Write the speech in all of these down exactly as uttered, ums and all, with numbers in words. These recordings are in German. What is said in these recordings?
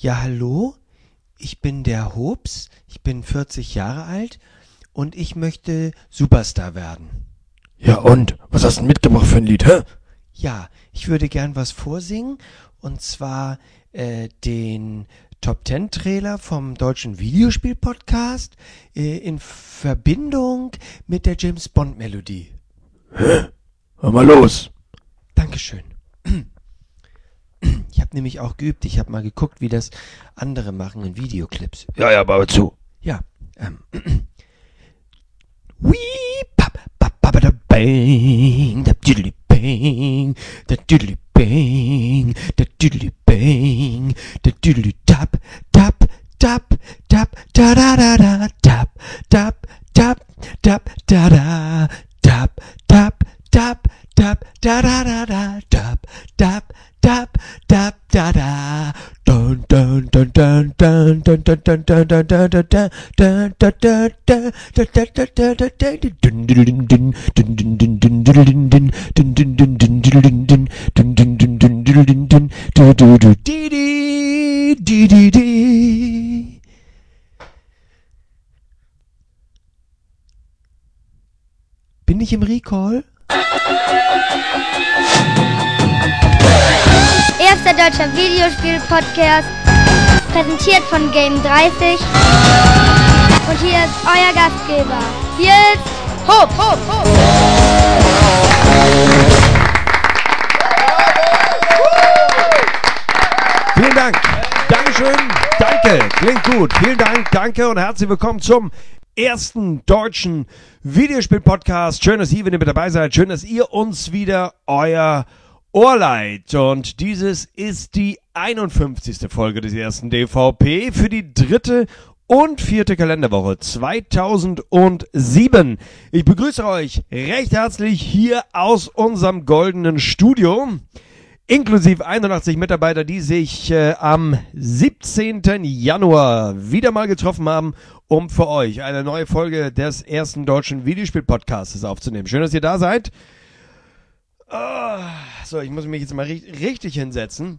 Ja, hallo, ich bin der Hobbs, ich bin vierzig Jahre alt und ich möchte Superstar werden. Ja und? Was hast du denn mitgebracht für ein Lied, hä? Ja, ich würde gern was vorsingen und zwar äh, den Top Ten Trailer vom deutschen Videospiel-Podcast äh, in Verbindung mit der James Bond Melodie. Hä? Hör mal los. Dankeschön. Ich habe nämlich auch geübt. Ich habe mal geguckt, wie das andere machen in Videoclips. Ja, ja, aber zu. Ja. Ähm. Wee, pap, pap, pap, da bang, da diddly bang, da diddly bang, da diddly bang, da diddly tap, tap, tap, tap, da da da da, tap, tap, tap, tap, da da, tap, tap, tap, tap, da da da da, tap, tap, tap, tap, da da, dun dun dun dun dun dun dun dun dun dun dun dun dun dun dun dun dun dun dun. Bin ich im Recall? Erster deutscher Videospiel-Podcast, präsentiert von Game dreißig. Und hier ist euer Gastgeber. Hier ist Hopp, Hopp, Hopp. Vielen Dank. Dankeschön. Danke. Klingt gut. Vielen Dank. Danke und herzlich willkommen zum ersten deutschen Videospiel-Podcast. Schön, dass ihr wieder mit dabei seid. Schön, dass ihr uns wieder euer Ohr leiht. Und dieses ist die einundfünfzigste Folge des ersten D V P für die dritte und vierte Kalenderwoche zweitausendsieben. Ich begrüße euch recht herzlich hier aus unserem goldenen Studio, inklusive einundachtzig Mitarbeiter, die sich äh, am siebzehnten Januar wieder mal getroffen haben, um für euch eine neue Folge des ersten deutschen Videospiel-Podcasts aufzunehmen. Schön, dass ihr da seid. Oh, so, ich muss mich jetzt mal ri- richtig hinsetzen.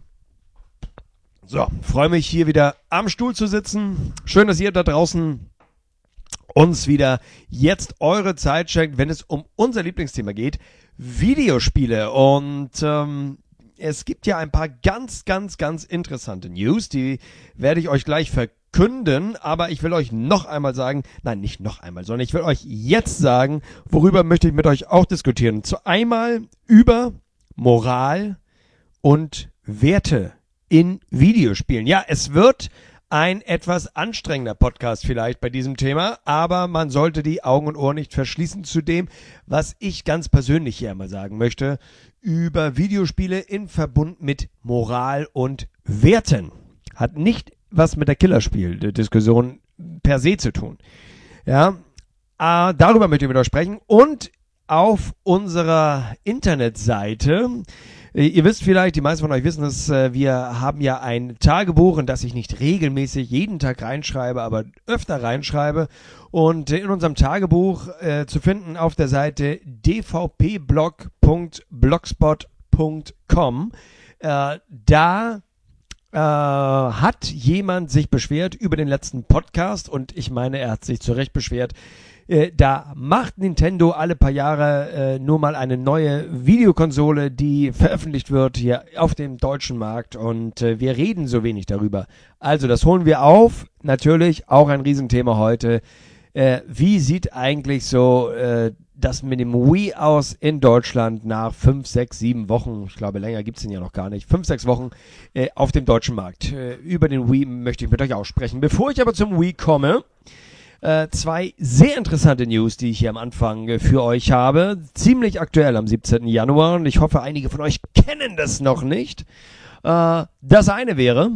So, freue mich hier wieder am Stuhl zu sitzen. Schön, dass ihr da draußen uns wieder jetzt eure Zeit schenkt, wenn es um unser Lieblingsthema geht, Videospiele. Und ähm, es gibt ja ein paar ganz, ganz, ganz interessante News, die werde ich euch gleich verkünden, aber ich will euch noch einmal sagen, nein, nicht noch einmal, sondern ich will euch jetzt sagen, worüber möchte ich mit euch auch diskutieren. Zu einmal über Moral und Werte in Videospielen. Ja, es wird ein etwas anstrengender Podcast vielleicht bei diesem Thema, aber man sollte die Augen und Ohren nicht verschließen zu dem, was ich ganz persönlich hier einmal sagen möchte, über Videospiele in Verbund mit Moral und Werten. Hat nicht was mit der Killerspiel-Diskussion per se zu tun. Ja, äh, darüber möchte ich mit euch sprechen und auf unserer Internetseite. Ihr wisst vielleicht, die meisten von euch wissen es, wir haben ja ein Tagebuch, in das ich nicht regelmäßig jeden Tag reinschreibe, aber öfter reinschreibe. Und in unserem Tagebuch äh, zu finden auf der Seite d v p blog punkt blogspot punkt com. Äh, da äh, hat jemand sich beschwert über den letzten Podcast und ich meine, er hat sich zu Recht beschwert. Äh, da macht Nintendo alle paar Jahre äh, nur mal eine neue Videokonsole, die veröffentlicht wird hier auf dem deutschen Markt und äh, wir reden so wenig darüber. Also das holen wir auf. Natürlich auch ein Riesenthema heute. Äh, wie sieht eigentlich so äh, das mit dem Wii aus in Deutschland nach fünf, sechs, sieben Wochen, ich glaube länger gibt's den ja noch gar nicht, fünf, sechs Wochen äh, auf dem deutschen Markt. Äh, über den Wii möchte ich mit euch auch sprechen. Bevor ich aber zum Wii komme, Äh, zwei sehr interessante News, die ich hier am Anfang äh, für euch habe. Ziemlich aktuell am siebzehnten Januar und ich hoffe, einige von euch kennen das noch nicht. Äh, das eine wäre,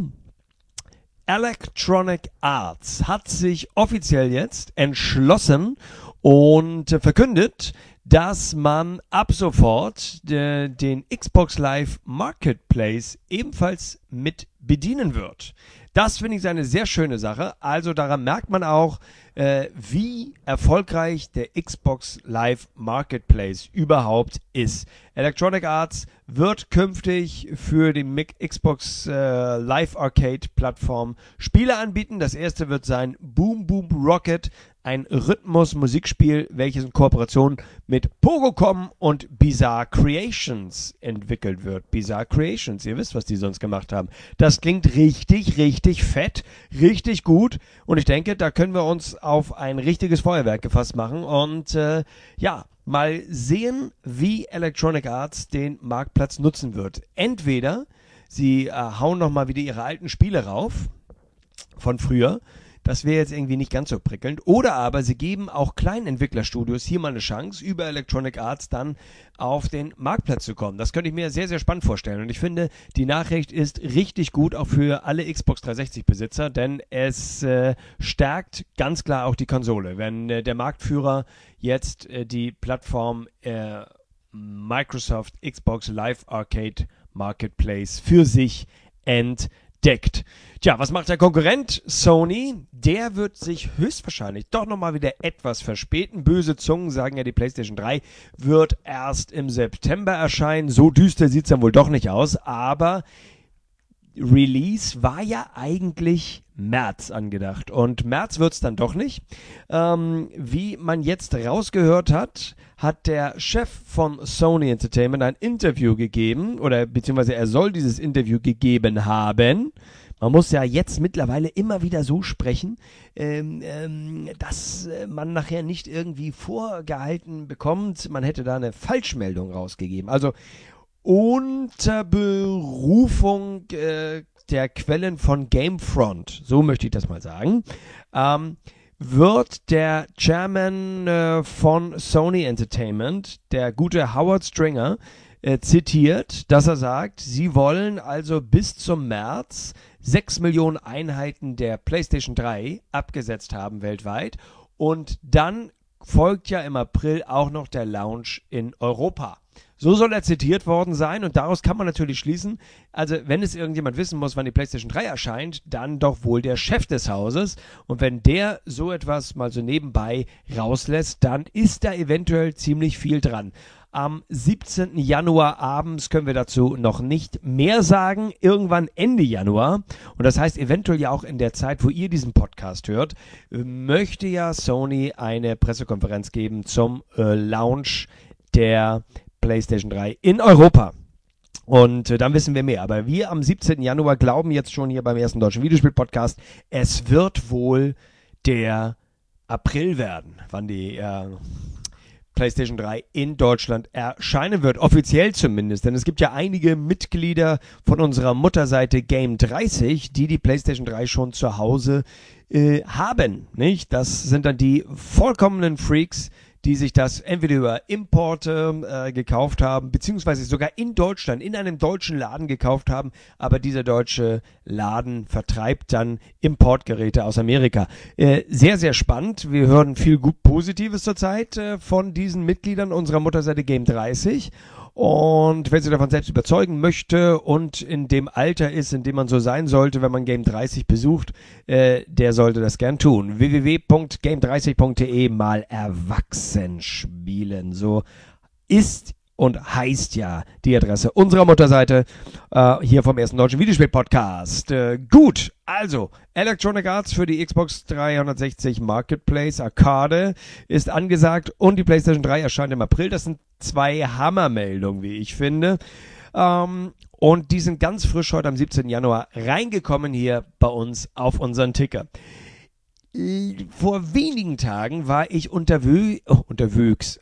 Electronic Arts hat sich offiziell jetzt entschlossen und äh, verkündet, dass man ab sofort äh, den Xbox Live Marketplace ebenfalls mit bedienen wird. Das finde ich eine sehr schöne Sache. Also daran merkt man auch, äh, wie erfolgreich der Xbox Live Marketplace überhaupt ist. Electronic Arts wird künftig für die Mic- Xbox äh, Live Arcade Plattform Spiele anbieten. Das erste wird sein Boom Boom Rocket, ein Rhythmus-Musikspiel, welches in Kooperation mit Pogocom und Bizarre Creations entwickelt wird. Bizarre Creations, ihr wisst, was die sonst gemacht haben. Das klingt richtig, richtig fett, richtig gut und ich denke, da können wir uns auf ein richtiges Feuerwerk gefasst machen und äh, ja, mal sehen, wie Electronic Arts den Marktplatz nutzen wird. Entweder sie äh, hauen nochmal wieder ihre alten Spiele rauf von früher, das wäre jetzt irgendwie nicht ganz so prickelnd. Oder aber sie geben auch kleinen Entwicklerstudios hier mal eine Chance, über Electronic Arts dann auf den Marktplatz zu kommen. Das könnte ich mir sehr, sehr spannend vorstellen. Und ich finde, die Nachricht ist richtig gut, auch für alle Xbox dreihundertsechzig Besitzer, denn es äh, stärkt ganz klar auch die Konsole. Wenn äh, der Marktführer jetzt äh, die Plattform äh, Microsoft Xbox Live Arcade Marketplace für sich entdeckt. Tja, was macht der Konkurrent? Sony, der wird sich höchstwahrscheinlich doch nochmal wieder etwas verspäten. Böse Zungen sagen ja, die PlayStation drei wird erst im September erscheinen. So düster sieht's dann wohl doch nicht aus, aber Release war ja eigentlich März angedacht und März wird's dann doch nicht. Ähm, wie man jetzt rausgehört hat, hat der Chef von Sony Entertainment ein Interview gegeben oder beziehungsweise er soll dieses Interview gegeben haben. Man muss ja jetzt mittlerweile immer wieder so sprechen, ähm, ähm, dass äh, man nachher nicht irgendwie vorgehalten bekommt, man hätte da eine Falschmeldung rausgegeben. Also unter Berufung äh, der Quellen von Gamefront, so möchte ich das mal sagen, ähm, wird der Chairman äh, von Sony Entertainment, der gute Howard Stringer, äh, zitiert, dass er sagt, sie wollen also bis zum März sechs Millionen Einheiten der PlayStation drei abgesetzt haben weltweit und dann folgt ja im April auch noch der Launch in Europa. So soll er zitiert worden sein und daraus kann man natürlich schließen, also wenn es irgendjemand wissen muss, wann die PlayStation drei erscheint, dann doch wohl der Chef des Hauses und wenn der so etwas mal so nebenbei rauslässt, dann ist da eventuell ziemlich viel dran. Am siebzehnten Januar abends können wir dazu noch nicht mehr sagen, irgendwann Ende Januar und das heißt eventuell ja auch in der Zeit, wo ihr diesen Podcast hört, möchte ja Sony eine Pressekonferenz geben zum äh, Launch der PlayStation drei in Europa. Und äh, dann wissen wir mehr. Aber wir am siebzehnten Januar glauben jetzt schon hier beim ersten deutschen Videospiel-Podcast, es wird wohl der April werden, wann die äh, PlayStation drei in Deutschland erscheinen wird, offiziell zumindest, denn es gibt ja einige Mitglieder von unserer Mutterseite Game dreißig, die die PlayStation drei schon zu Hause äh, haben, nicht? Das sind dann die vollkommenen Freaks, die sich das entweder über Importe äh, gekauft haben, beziehungsweise sogar in Deutschland, in einem deutschen Laden gekauft haben, aber dieser deutsche Laden vertreibt dann Importgeräte aus Amerika. Äh, sehr, sehr spannend. Wir hören viel gut Positives zurzeit äh, von diesen Mitgliedern unserer Mutterseite Game dreißig. Und wer sich davon selbst überzeugen möchte und in dem Alter ist, in dem man so sein sollte, wenn man Game dreißig besucht, äh, der sollte das gern tun. w w w punkt game dreißig punkt d e mal erwachsen spielen. So ist und heißt ja die Adresse unserer Mutterseite äh, hier vom ersten deutschen Videospiel-Podcast. Äh, gut, also Electronic Arts für die Xbox dreihundertsechzig Marketplace Arcade ist angesagt und die PlayStation drei erscheint im April. Das sind zwei Hammermeldungen, wie ich finde. Ähm, und die sind ganz frisch heute am siebzehnten Januar reingekommen hier bei uns auf unseren Ticker. Vor wenigen Tagen war ich unterwö oh, unterwegs.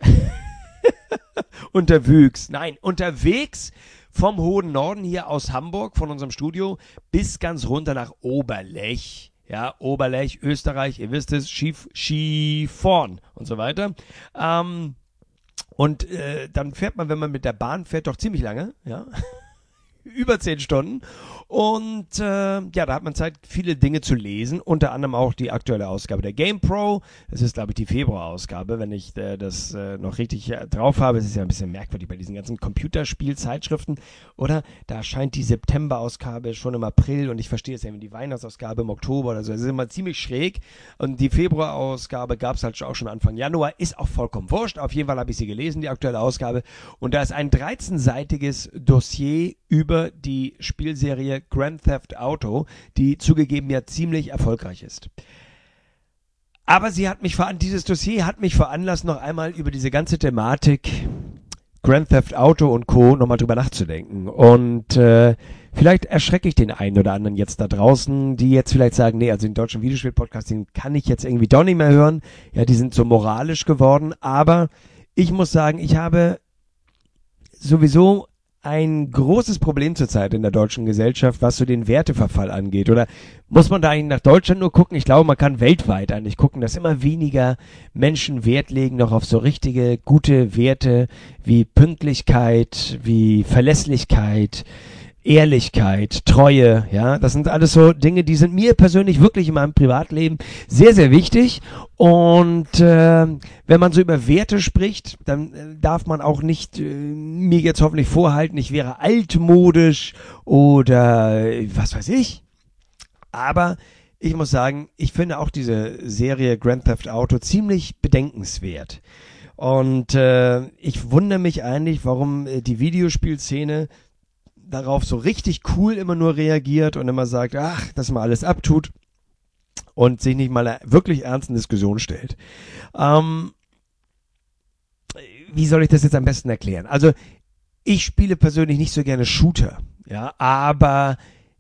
unterwegs, nein, unterwegs vom hohen Norden hier aus Hamburg, von unserem Studio, bis ganz runter nach Oberlech. Ja, Oberlech, Österreich, ihr wisst es, Ski, Skifahren und so weiter. Ähm, und äh, dann fährt man, wenn man mit der Bahn fährt, doch ziemlich lange, ja, über zehn Stunden. Und äh, ja, da hat man Zeit, viele Dinge zu lesen, unter anderem auch die aktuelle Ausgabe der GamePro. Das ist, glaube ich, die Februarausgabe, wenn ich äh, das äh, noch richtig äh, drauf habe. Es ist ja ein bisschen merkwürdig bei diesen ganzen Computerspielzeitschriften, oder? Da erscheint die September-Ausgabe schon im April und ich verstehe es ja, wenn die Weihnachtsausgabe im Oktober oder so. Es ist immer ziemlich schräg. Und die Februarausgabe gab es halt auch schon Anfang Januar. Ist auch vollkommen wurscht. Auf jeden Fall habe ich sie gelesen, die aktuelle Ausgabe. Und da ist ein dreizehnseitiges Dossier über die Spielserie Grand Theft Auto, die zugegeben ja ziemlich erfolgreich ist. Aber sie hat mich veran- dieses Dossier hat mich veranlasst, noch einmal über diese ganze Thematik Grand Theft Auto und Co. nochmal drüber nachzudenken. Und äh, vielleicht erschrecke ich den einen oder anderen jetzt da draußen, die jetzt vielleicht sagen, nee, also den deutschen Videospiel-Podcast, den kann ich jetzt irgendwie doch nicht mehr hören. Ja, die sind so moralisch geworden. Aber ich muss sagen, ich habe sowieso ein großes Problem zurzeit in der deutschen Gesellschaft, was so den Werteverfall angeht. Oder muss man da eigentlich nach Deutschland nur gucken? Ich glaube, man kann weltweit eigentlich gucken, dass immer weniger Menschen Wert legen noch auf so richtige, gute Werte wie Pünktlichkeit, wie Verlässlichkeit, Ehrlichkeit, Treue, ja, das sind alles so Dinge, die sind mir persönlich wirklich in meinem Privatleben sehr, sehr wichtig. Und äh, wenn man so über Werte spricht, dann äh, darf man auch nicht äh, mir jetzt hoffentlich vorhalten, ich wäre altmodisch oder äh, was weiß ich. Aber ich muss sagen, ich finde auch diese Serie Grand Theft Auto ziemlich bedenkenswert. Und äh, ich wundere mich eigentlich, warum äh, die Videospielszene darauf so richtig cool immer nur reagiert und immer sagt, ach, dass man alles abtut und sich nicht mal einer wirklich ernsten Diskussion stellt. Ähm, wie soll ich das jetzt am besten erklären? Also, ich spiele persönlich nicht so gerne Shooter, ja, aber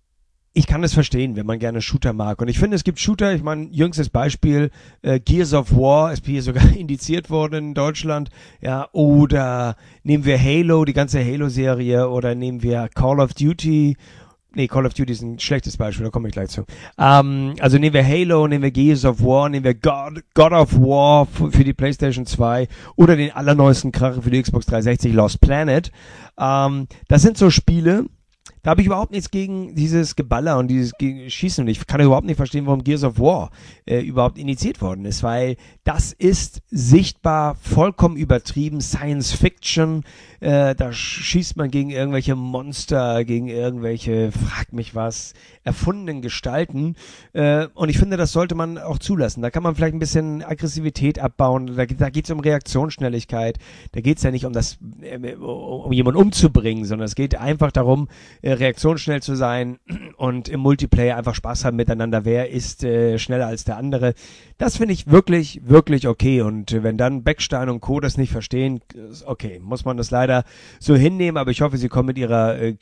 ich kann es verstehen, wenn man gerne Shooter mag. Und ich finde, es gibt Shooter, ich meine, jüngstes Beispiel, äh, Gears of War ist hier sogar indiziert worden in Deutschland, ja, oder nehmen wir Halo, die ganze Halo-Serie, oder nehmen wir Call of Duty, nee, Call of Duty ist ein schlechtes Beispiel, da komme ich gleich zu. Ähm, also nehmen wir Halo, nehmen wir Gears of War, nehmen wir God, God of War für, für die PlayStation zwei oder den allerneuesten Kracher für die Xbox dreihundertsechzig, Lost Planet. Ähm, das sind so Spiele, da habe ich überhaupt nichts gegen dieses Geballer und dieses Schießen und ich kann überhaupt nicht verstehen, warum Gears of War äh, überhaupt initiiert worden ist, weil das ist sichtbar vollkommen übertrieben, Science Fiction, äh, da schießt man gegen irgendwelche Monster, gegen irgendwelche, frag mich was, erfundenen Gestalten äh, und ich finde, das sollte man auch zulassen. Da kann man vielleicht ein bisschen Aggressivität abbauen, da, da geht es um Reaktionsschnelligkeit, da geht es ja nicht um das, äh, um jemanden umzubringen, sondern es geht einfach darum, äh, reaktionsschnell zu sein und im Multiplayer einfach Spaß haben miteinander. Wer ist äh, schneller als der andere? Das finde ich wirklich, wirklich okay. Und äh, wenn dann Beckstein und Co. das nicht verstehen, okay, muss man das leider so hinnehmen. Aber ich hoffe, sie kommen mit ihrer äh,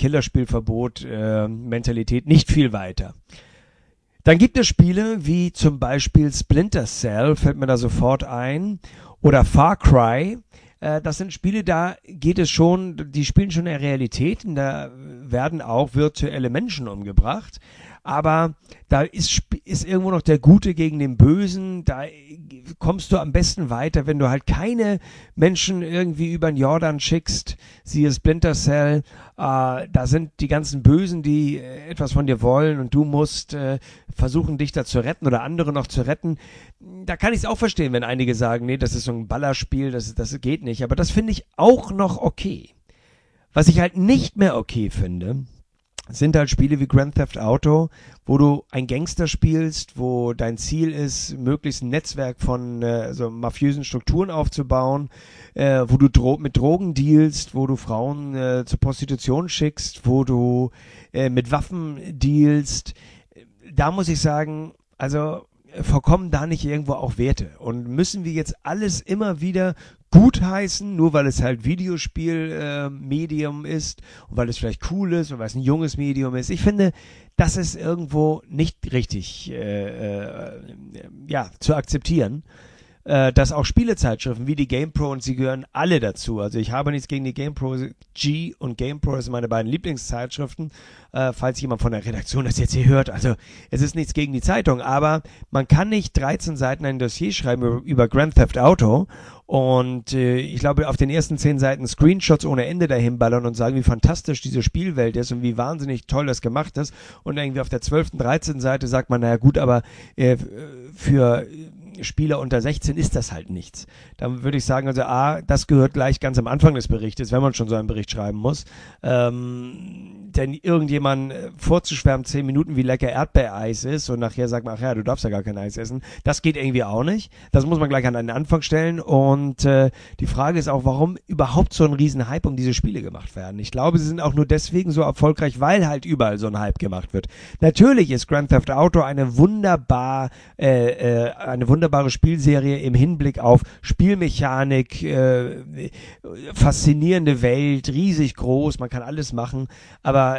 Killerspielverbot-Mentalität äh, nicht viel weiter. Dann gibt es Spiele wie zum Beispiel Splinter Cell, fällt mir da sofort ein, oder Far Cry. Das sind Spiele, da geht es schon, die spielen schon in der Realität, und da werden auch virtuelle Menschen umgebracht, aber da ist, ist irgendwo noch der Gute gegen den Bösen, da kommst du am besten weiter, wenn du halt keine Menschen irgendwie über den Jordan schickst, siehe Splinter Cell, äh, da sind die ganzen Bösen, die äh, etwas von dir wollen und du musst äh, versuchen, dich da zu retten oder andere noch zu retten. Da kann ich es auch verstehen, wenn einige sagen, nee, das ist so ein Ballerspiel, das, das geht nicht, aber das finde ich auch noch okay. Was ich halt nicht mehr okay finde, sind halt Spiele wie Grand Theft Auto, wo du ein Gangster spielst, wo dein Ziel ist, möglichst ein Netzwerk von äh, so mafiösen Strukturen aufzubauen, äh, wo du dro- mit Drogen dealst, wo du Frauen äh, zur Prostitution schickst, wo du äh, mit Waffen dealst. Da muss ich sagen, also verkommen da nicht irgendwo auch Werte? Und müssen wir jetzt alles immer wieder gutheißen, nur weil es halt Videospiel-Medium äh, ist und weil es vielleicht cool ist und weil es ein junges Medium ist? Ich finde, das ist irgendwo nicht richtig äh, äh, ja, zu akzeptieren. äh, dass auch Spielezeitschriften wie die GamePro, und sie gehören alle dazu. Also ich habe nichts gegen die GamePro. G und GamePro sind meine beiden Lieblingszeitschriften, äh, falls jemand von der Redaktion das jetzt hier hört. Also es ist nichts gegen die Zeitung, aber man kann nicht dreizehn Seiten ein Dossier schreiben über, über Grand Theft Auto und äh, ich glaube auf den ersten zehn Seiten Screenshots ohne Ende dahin ballern und sagen, wie fantastisch diese Spielwelt ist und wie wahnsinnig toll das gemacht ist, und irgendwie auf der zwölften, dreizehnten Seite sagt man, naja gut, aber äh, für Spieler unter sechzehn ist das halt nichts. Dann würde ich sagen, also A, das gehört gleich ganz am Anfang des Berichtes, wenn man schon so einen Bericht schreiben muss. Ähm, denn irgendjemand vorzuschwärmen, zehn Minuten, wie lecker Erdbeereis ist und nachher sagt man, ach ja, du darfst ja gar kein Eis essen, das geht irgendwie auch nicht. Das muss man gleich an den Anfang stellen, und äh, die Frage ist auch, warum überhaupt so ein riesen Hype um diese Spiele gemacht werden. Ich glaube, sie sind auch nur deswegen so erfolgreich, weil halt überall so ein Hype gemacht wird. Natürlich ist Grand Theft Auto eine wunderbar, äh, äh, eine wunderbare Spielserie im Hinblick auf Spielmechanik, äh, faszinierende Welt, riesig groß, man kann alles machen, aber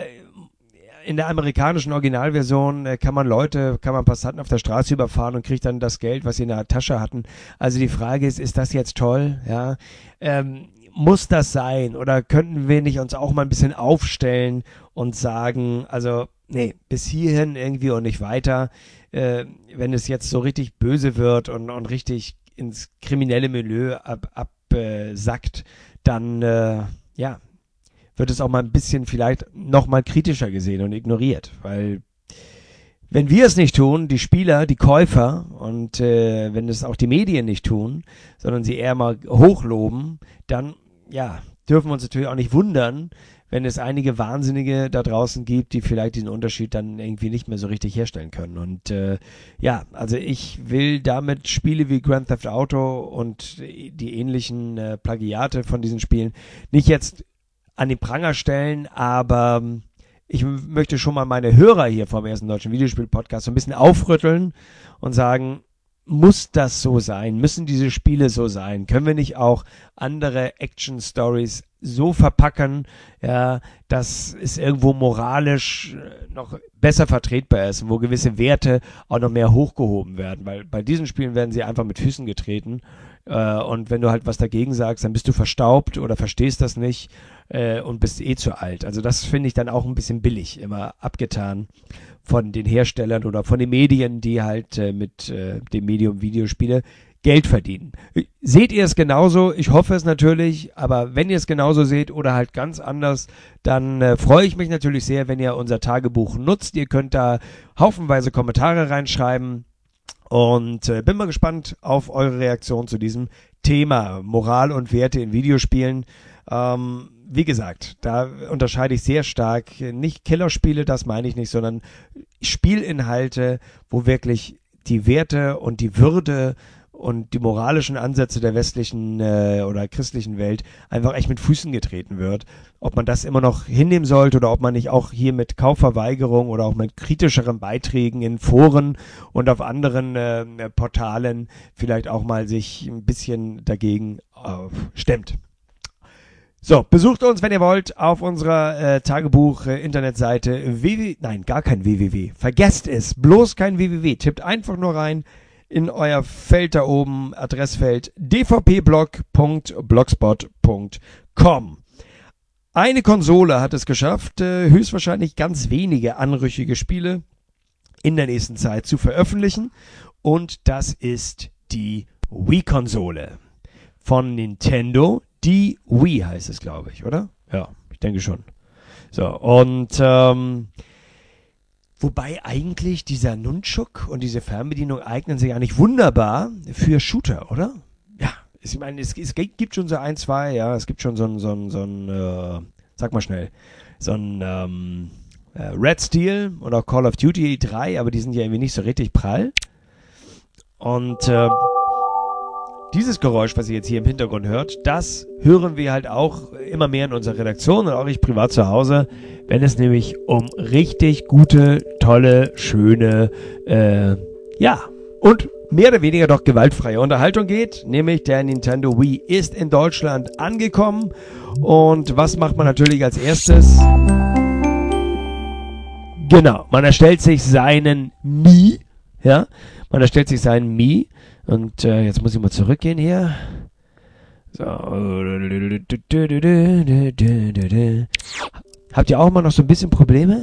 in der amerikanischen Originalversion äh, kann man Leute, kann man Passanten auf der Straße überfahren und kriegt dann das Geld, was sie in der Tasche hatten. Also die Frage ist, ist das jetzt toll? Ja, ähm, muss das sein? Oder könnten wir nicht uns auch mal ein bisschen aufstellen und sagen, also nee, bis hierhin irgendwie und nicht weiter. Äh, wenn es jetzt so richtig böse wird und, und richtig ins kriminelle Milieu ab, absackt, dann äh, ja, wird es auch mal ein bisschen vielleicht noch mal kritischer gesehen und ignoriert, weil wenn wir es nicht tun, die Spieler, die Käufer, und äh, wenn es auch die Medien nicht tun, sondern sie eher mal hochloben, dann ja, dürfen wir uns natürlich auch nicht wundern, wenn es einige Wahnsinnige da draußen gibt, die vielleicht diesen Unterschied dann irgendwie nicht mehr so richtig herstellen können. Und äh, ja, also ich will damit Spiele wie Grand Theft Auto und die ähnlichen äh, Plagiate von diesen Spielen nicht jetzt an den Pranger stellen, aber ich möchte schon mal meine Hörer hier vom ersten deutschen Videospiel-Podcast so ein bisschen aufrütteln und sagen, muss das so sein? Müssen diese Spiele so sein? Können wir nicht auch andere Action-Stories so verpacken, ja, dass es irgendwo moralisch noch besser vertretbar ist, wo gewisse Werte auch noch mehr hochgehoben werden? Weil bei diesen Spielen werden sie einfach mit Füßen getreten. Äh, und wenn du halt was dagegen sagst, dann bist du verstaubt oder verstehst das nicht äh, und bist eh zu alt. Also das finde ich dann auch ein bisschen billig, immer abgetan von den Herstellern oder von den Medien, die halt äh, mit äh, dem Medium Videospiele Geld verdienen. Seht ihr es genauso? Ich hoffe es natürlich, aber wenn ihr es genauso seht oder halt ganz anders, dann äh, freue ich mich natürlich sehr, wenn ihr unser Tagebuch nutzt. Ihr könnt da haufenweise Kommentare reinschreiben. Und äh, bin mal gespannt auf eure Reaktion zu diesem Thema Moral und Werte in Videospielen. Ähm, wie gesagt, da unterscheide ich sehr stark, nicht Killerspiele, das meine ich nicht, sondern Spielinhalte, wo wirklich die Werte und die Würde und die moralischen Ansätze der westlichen äh, oder christlichen Welt einfach echt mit Füßen getreten wird. Ob man das immer noch hinnehmen sollte oder ob man nicht auch hier mit Kaufverweigerung oder auch mit kritischeren Beiträgen in Foren und auf anderen äh, Portalen vielleicht auch mal sich ein bisschen dagegen äh, stemmt. So, besucht uns, wenn ihr wollt, auf unserer äh, Tagebuch-Internetseite www, nein, gar kein www, vergesst es, bloß kein www, tippt einfach nur rein in euer Feld da oben, Adressfeld d v p blog punkt blogspot punkt com. Eine Konsole hat es geschafft, äh, höchstwahrscheinlich ganz wenige anrüchige Spiele in der nächsten Zeit zu veröffentlichen, und das ist die Wii-Konsole von Nintendo. Die Wii heißt es, glaube ich, oder? Ja, ich denke schon. So, und ähm, wobei eigentlich dieser Nunchuk und diese Fernbedienung eignen sich eigentlich wunderbar für Shooter, oder? Ja, ich meine, es, es gibt schon so ein, zwei, ja, es gibt schon so ein, so ein, so ein äh, sag mal schnell, so ein ähm, äh, Red Steel oder Call of Duty drei, aber die sind ja irgendwie nicht so richtig prall. Und äh, dieses Geräusch, was ihr jetzt hier im Hintergrund hört, das hören wir halt auch immer mehr in unserer Redaktion und auch ich privat zu Hause, wenn es nämlich um richtig gute, tolle, schöne, äh, ja, und mehr oder weniger doch gewaltfreie Unterhaltung geht, nämlich der Nintendo Wii ist in Deutschland angekommen. Und was macht man natürlich als erstes? Genau, man erstellt sich seinen Mii, ja, man erstellt sich seinen Mii, Und äh, jetzt muss ich mal zurückgehen hier. So. Habt ihr auch immer noch so ein bisschen Probleme?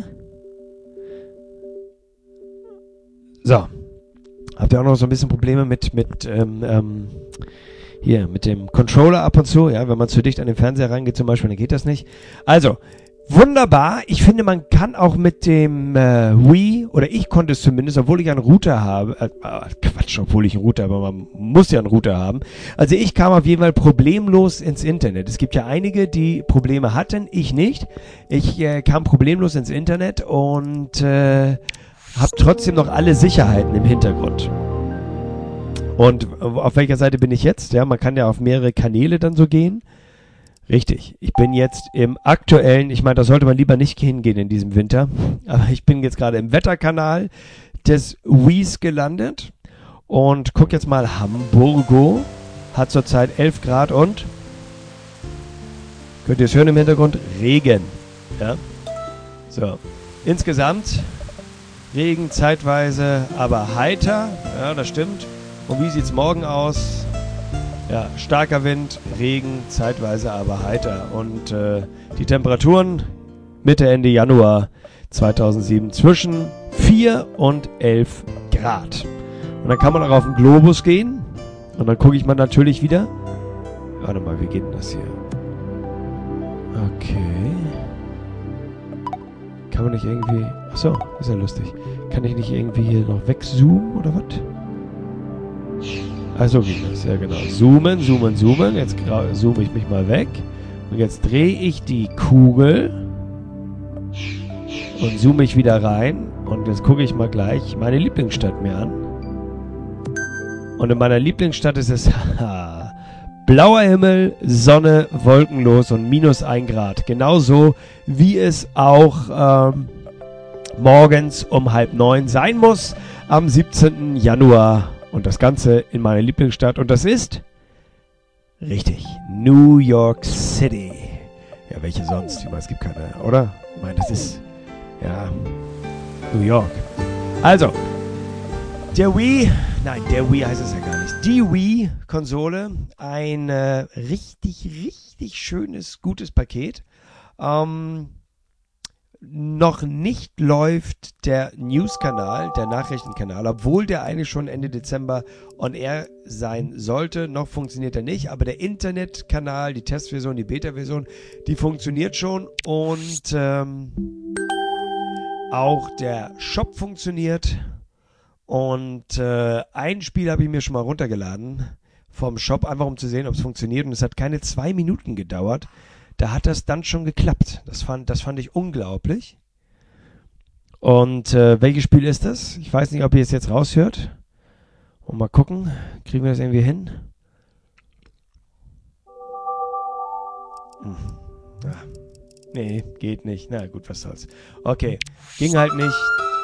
So. Habt ihr auch noch so ein bisschen Probleme mit, mit, ähm, ähm, hier, mit dem Controller ab und zu? Ja, wenn man zu dicht an den Fernseher reingeht zum Beispiel, dann geht das nicht. Also, wunderbar. Ich finde, man kann auch mit dem äh, Wii, oder ich konnte es zumindest, obwohl ich einen Router habe, äh, Quatsch, obwohl ich einen Router habe, aber man muss ja einen Router haben. Also ich kam auf jeden Fall problemlos ins Internet. Es gibt ja einige, die Probleme hatten, ich nicht. Ich äh, kam problemlos ins Internet und äh, habe trotzdem noch alle Sicherheiten im Hintergrund. Und auf welcher Seite bin ich jetzt? Ja, man kann ja auf mehrere Kanäle dann so gehen. Richtig, ich bin jetzt im aktuellen, ich meine, da sollte man lieber nicht hingehen in diesem Winter, aber ich bin jetzt gerade im Wetterkanal des Wiis gelandet und guck jetzt mal, Hamburgo hat zurzeit elf Grad und, könnt ihr es hören im Hintergrund, Regen. Ja? So, insgesamt Regen zeitweise, aber heiter, ja, das stimmt. Und wie sieht's morgen aus? Ja, starker Wind, Regen, zeitweise aber heiter. Und äh, die Temperaturen Mitte, Ende Januar zweitausendsieben zwischen vier und elf Grad. Und dann kann man auch auf den Globus gehen. Und dann gucke ich mal natürlich wieder. Warte mal, wie geht denn das hier? Okay. Kann man nicht irgendwie... Achso, ist ja lustig. Kann ich nicht irgendwie hier noch wegzoomen oder was? Also geht das, ja genau. Zoomen, zoomen, zoomen. Jetzt zoome ich mich mal weg. Und jetzt drehe ich die Kugel. Und zoome ich wieder rein. Und jetzt gucke ich mal gleich meine Lieblingsstadt mir an. Und in meiner Lieblingsstadt ist es haha, blauer Himmel, Sonne, wolkenlos und minus ein Grad. Genauso wie es auch ähm, morgens um halb neun sein muss am siebzehnten Januar. Und das Ganze in meiner Lieblingsstadt. Und das ist, richtig, New York City. Ja, welche sonst? Ich meine, es gibt keine, oder? Ich meine, das ist, ja, New York. Also, der Wii, nein, der Wii heißt es ja gar nicht. Die Wii-Konsole, ein äh, richtig, richtig schönes, gutes Paket. Ähm... Noch nicht läuft der News-Kanal, der Nachrichtenkanal, obwohl der eigentlich schon Ende Dezember on air sein sollte. Noch funktioniert er nicht, aber der Internetkanal, die Testversion, die Beta-Version, die funktioniert schon und ähm, auch der Shop funktioniert. Und äh, ein Spiel habe ich mir schon mal runtergeladen vom Shop, einfach um zu sehen, ob es funktioniert. Und es hat keine zwei Minuten gedauert. Da hat das dann schon geklappt. Das fand, das fand ich unglaublich. Und äh, welches Spiel ist das? Ich weiß nicht, ob ihr es jetzt raushört. Und mal gucken, kriegen wir das irgendwie hin? Hm. Ah. Nee, geht nicht. Na gut, was soll's. Okay, ging halt nicht.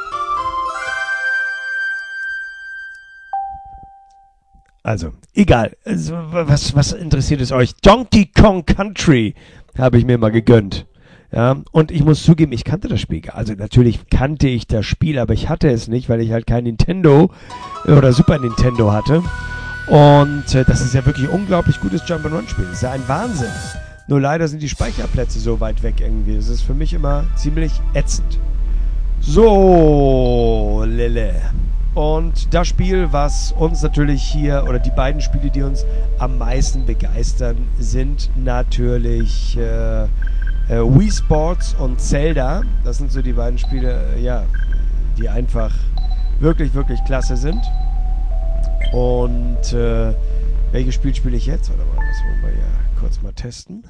Also, egal. Also, was, was interessiert es euch? Donkey Kong Country habe ich mir mal gegönnt. Ja, und ich muss zugeben, ich kannte das Spiel. Also natürlich kannte ich das Spiel, aber ich hatte es nicht, weil ich halt kein Nintendo oder Super Nintendo hatte. Und äh, das ist ja wirklich ein unglaublich gutes Jump'n'Run-Spiel. Das ist ja ein Wahnsinn. Nur leider sind die Speicherplätze so weit weg irgendwie. Das ist für mich immer ziemlich ätzend. So, Lille. Und das Spiel, was uns natürlich hier, oder die beiden Spiele, die uns am meisten begeistern, sind natürlich äh, äh, Wii Sports und Zelda. Das sind so die beiden Spiele, äh, ja, die einfach wirklich, wirklich klasse sind. Und äh, welches Spiel spiele ich jetzt? Warte mal, das wollen wir ja kurz mal testen.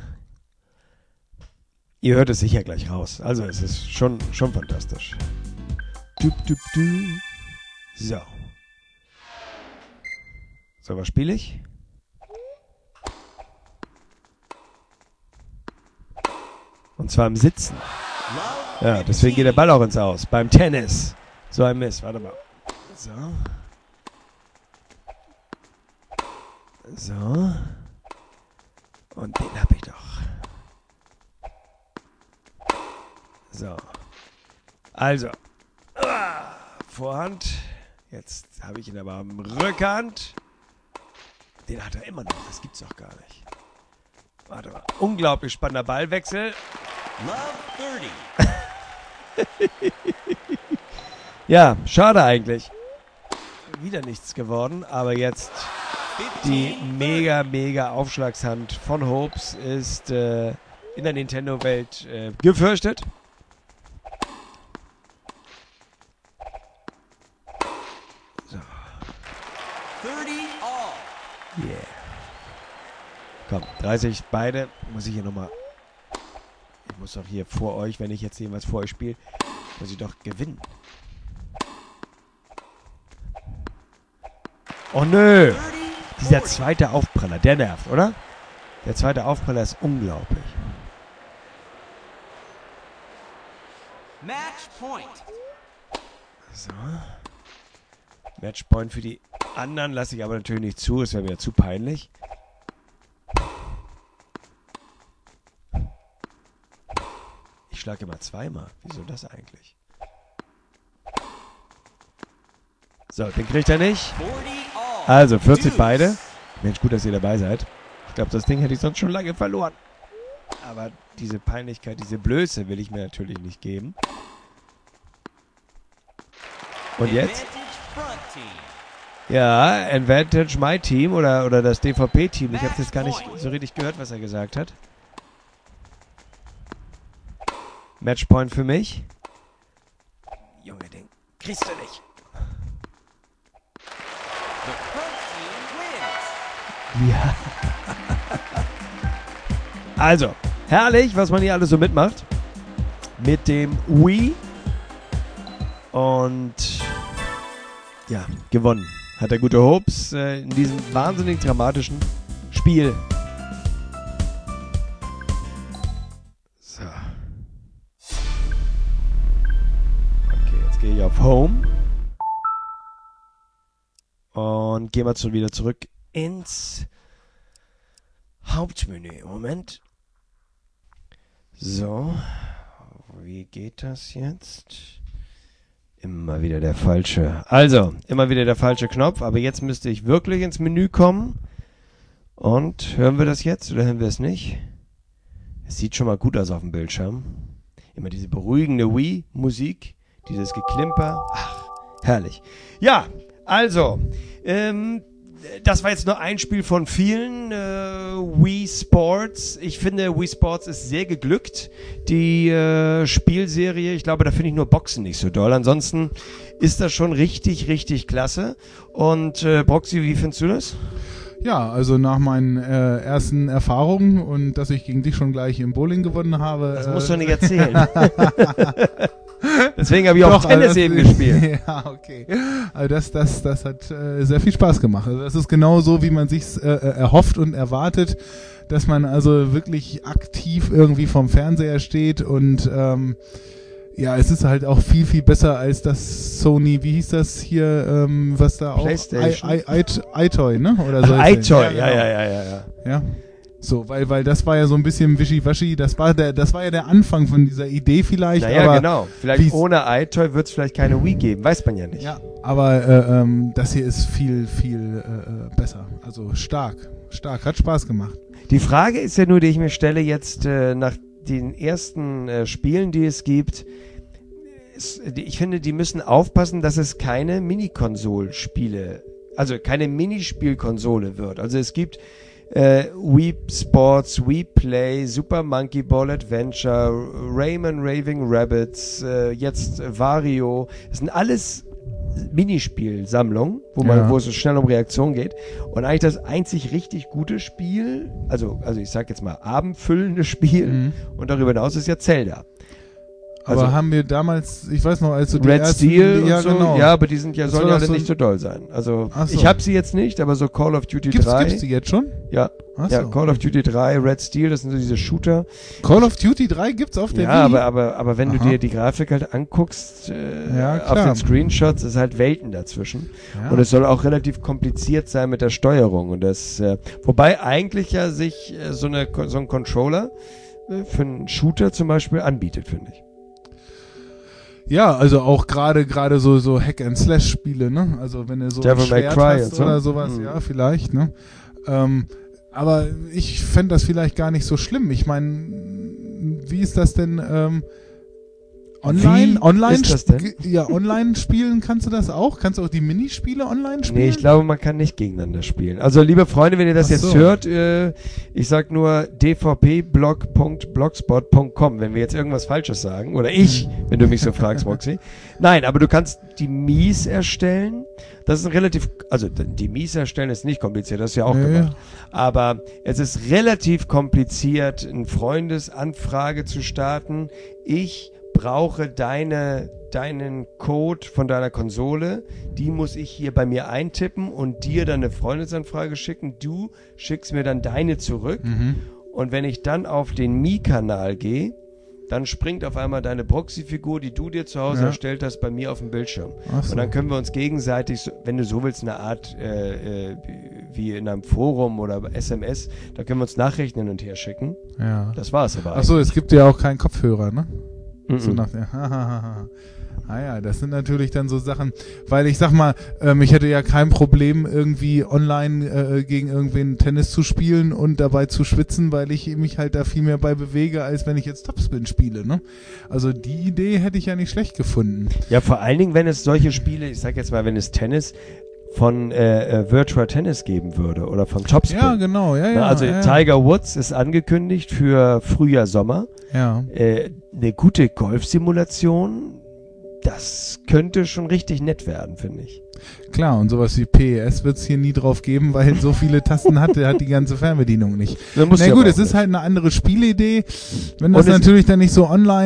Ihr hört es sicher gleich raus. Also es ist schon, schon fantastisch. Du, du, du. So. So, was spiele ich? Und zwar im Sitzen. Ja, deswegen geht der Ball auch ins Aus. Beim Tennis. So ein Mist. Warte mal. So. So. Und den habe ich doch. So. Also. Ah, Vorhand. Jetzt habe ich ihn aber am Rückhand. Den hat er immer noch. Das gibt's doch gar nicht. Warte mal. Unglaublich spannender Ballwechsel. Love thirty. Ja, schade eigentlich. Wieder nichts geworden, aber jetzt die mega, mega Aufschlagshand von Hopes ist äh, in der Nintendo-Welt äh, gefürchtet. So. thirty all. Yeah. Komm, dreißig beide. Muss ich hier nochmal... Ich muss doch hier vor euch, wenn ich jetzt jemals vor euch spiele, muss ich doch gewinnen. Oh nö! Dieser zweite Aufpraller, der nervt, oder? Der zweite Aufpraller ist unglaublich. Match point. So. Matchpoint für die anderen lasse ich aber natürlich nicht zu, es wäre mir zu peinlich. Ich schlage immer zweimal. Wieso das eigentlich? So, den kriegt er nicht. forty all. Also, vierzig Deuce. beide. Mensch, gut, dass ihr dabei seid. Ich glaube, das Ding hätte ich sonst schon lange verloren. Aber diese Peinlichkeit, diese Blöße will ich mir natürlich nicht geben. Und jetzt? Advantage front team. Ja, Advantage My Team oder, oder das D V P-Team. Ich habe jetzt gar nicht so richtig gehört, was er gesagt hat. Matchpoint für mich. Junge, den kriegst du nicht. The front team wins. Ja. Also, herrlich, was man hier alles so mitmacht. Mit dem Wii. Und ja, gewonnen. Hat der gute Hopes äh, in diesem wahnsinnig dramatischen Spiel. So. Okay, jetzt gehe ich auf Home. Und gehen wir schon wieder zurück ins Hauptmenü. Moment. So. Wie geht das jetzt? Immer wieder der falsche. Also, immer wieder der falsche Knopf. Aber jetzt müsste ich wirklich ins Menü kommen. Und hören wir das jetzt oder hören wir es nicht? Es sieht schon mal gut aus auf dem Bildschirm. Immer diese beruhigende Wii-Musik. Dieses Geklimper. Ach, herrlich. Ja, also, ähm, das war jetzt nur ein Spiel von vielen. Äh, Wii Sports. Ich finde, Wii Sports ist sehr geglückt. Die äh, Spielserie, ich glaube, da finde ich nur Boxen nicht so doll. Ansonsten ist das schon richtig, richtig klasse. Und äh, Broxy, wie findest du das? Ja, also nach meinen äh, ersten Erfahrungen und dass ich gegen dich schon gleich im Bowling gewonnen habe. Das äh, musst du nicht erzählen. Deswegen habe ich auch Doch, Tennis also eben das- gespielt. Ja, okay. Also das, das, das hat äh, sehr viel Spaß gemacht. Also das ist genau so, wie man sich's äh, erhofft und erwartet, dass man also wirklich aktiv irgendwie vom Fernseher steht und ähm, ja, es ist halt auch viel, viel besser als das Sony, wie hieß das hier, ähm, was da auch... PlayStation. I, I, I, iToy, ne? Oder so. iToy, ja, genau. ja, ja, ja, ja. Ja. So, weil, weil das war ja so ein bisschen wischiwaschi, das war der, das war ja der Anfang von dieser Idee vielleicht, Naja, aber, genau. Vielleicht wie's- ohne iToy wird es vielleicht keine Wii geben. Weiß man ja nicht. ja, aber äh, ähm, das hier ist viel, viel äh, besser. Also stark, stark, hat Spaß gemacht. Die Frage ist ja nur, die ich mir stelle jetzt äh, nach den ersten äh, Spielen, die es gibt. Ist, die, ich finde, die müssen aufpassen, dass es keine Mini-Konsol-Spiele, also keine Minispielkonsole wird. Also es gibt äh, Wii Sports, Wii Play, Super Monkey Ball Adventure, Rayman Raving Rabbids, äh, jetzt Wario. Das sind alles Minispielsammlungen, wo man, Ja. wo es so schnell um Reaktion geht. Und eigentlich das einzig richtig gute Spiel, also, also ich sag jetzt mal abendfüllende Spiel, Mhm. und darüber hinaus ist ja Zelda. Aber Also- haben wir damals, ich weiß noch, als du die Red ersten, Steel ja und so, genau. ja, aber die sind ja, Das sollen war ja doch alle so nicht ein- so doll sein. Also, Ach so. ich habe sie jetzt nicht, aber so Call of Duty Gibt's, drei, gibt's die jetzt schon? ja, Ach ja, so. Call of Duty drei, Red Steel, das sind so diese Shooter. Call of Duty drei gibt's auf der Ja, Wii? aber, aber, aber wenn du Aha. dir die Grafik halt anguckst, äh, Ja, auf klar. den Screenshots, ist halt Welten dazwischen. Ja. Und es soll auch relativ kompliziert sein mit der Steuerung. Und das, äh, wobei eigentlich ja sich äh, so, eine, so ein Controller äh, für einen Shooter zum Beispiel anbietet, finde ich. Ja, also auch gerade gerade so so Hack and Slash Spiele, ne? Also wenn du so Devil ein May Schwert Cry hast und so. oder sowas, Mhm. ja, vielleicht, ne? Ähm, aber ich fände das vielleicht gar nicht so schlimm. Ich meine, wie ist das denn ähm, online? Wie online ist das denn? sp- Ja, online spielen kannst du das auch? Kannst du auch die Minispiele online spielen? Nee, ich glaube, man kann nicht gegeneinander spielen. Also, liebe Freunde, wenn ihr das Ach jetzt so. hört, äh, ich sag nur d v p blog punkt blogspot punkt com, wenn wir jetzt irgendwas Falsches sagen. Oder ich, wenn du mich so fragst, Moxie. Nein, aber du kannst die Mies erstellen. Das ist ein relativ, also die Mies erstellen ist nicht kompliziert, das ist ja auch Nee. gemacht. Aber es ist relativ kompliziert, eine Freundesanfrage zu starten. Ich brauche deine, deinen Code von deiner Konsole, die muss ich hier bei mir eintippen und dir dann eine Freundesanfrage schicken. Du schickst mir dann deine zurück. Mhm. Und wenn ich dann auf den Mi-Kanal gehe, dann springt auf einmal deine Proxy-Figur, die du dir zu Hause Ja. erstellt hast, bei mir auf dem Bildschirm. Ach so. Und dann können wir uns gegenseitig, so- wenn du so willst, eine Art äh, äh, wie in einem Forum oder S M S, da können wir uns Nachrichten hin und her schicken. Ja. Das war's aber Ach so, es gibt ja auch keinen Kopfhörer, ne? Mhm. So nach der, ah ja, das sind natürlich dann so Sachen, weil ich sag mal, ähm, ich hätte ja kein Problem, irgendwie online äh, gegen irgendwen Tennis zu spielen und dabei zu schwitzen, weil ich mich halt da viel mehr bei bewege, als wenn ich jetzt Topspin spiele, ne? Also die Idee hätte ich ja nicht schlecht gefunden. Ja, vor allen Dingen, wenn es solche Spiele, ich sag jetzt mal, wenn es Tennis von äh, äh, Virtual Tennis geben würde oder von Topspin. Ja, genau, ja, ja. Na, also ja, Tiger Woods ist angekündigt für Frühjahr, Sommer. ja. Äh, eine gute Golfsimulation, das könnte schon richtig nett werden, finde ich. Klar, und sowas wie P E S wird es hier nie drauf geben, weil so viele Tasten hat, hat die ganze Fernbedienung nicht. Na, muss Na ja gut, aber es auch ist nicht. halt eine andere Spielidee. Wenn das Und es- natürlich dann nicht so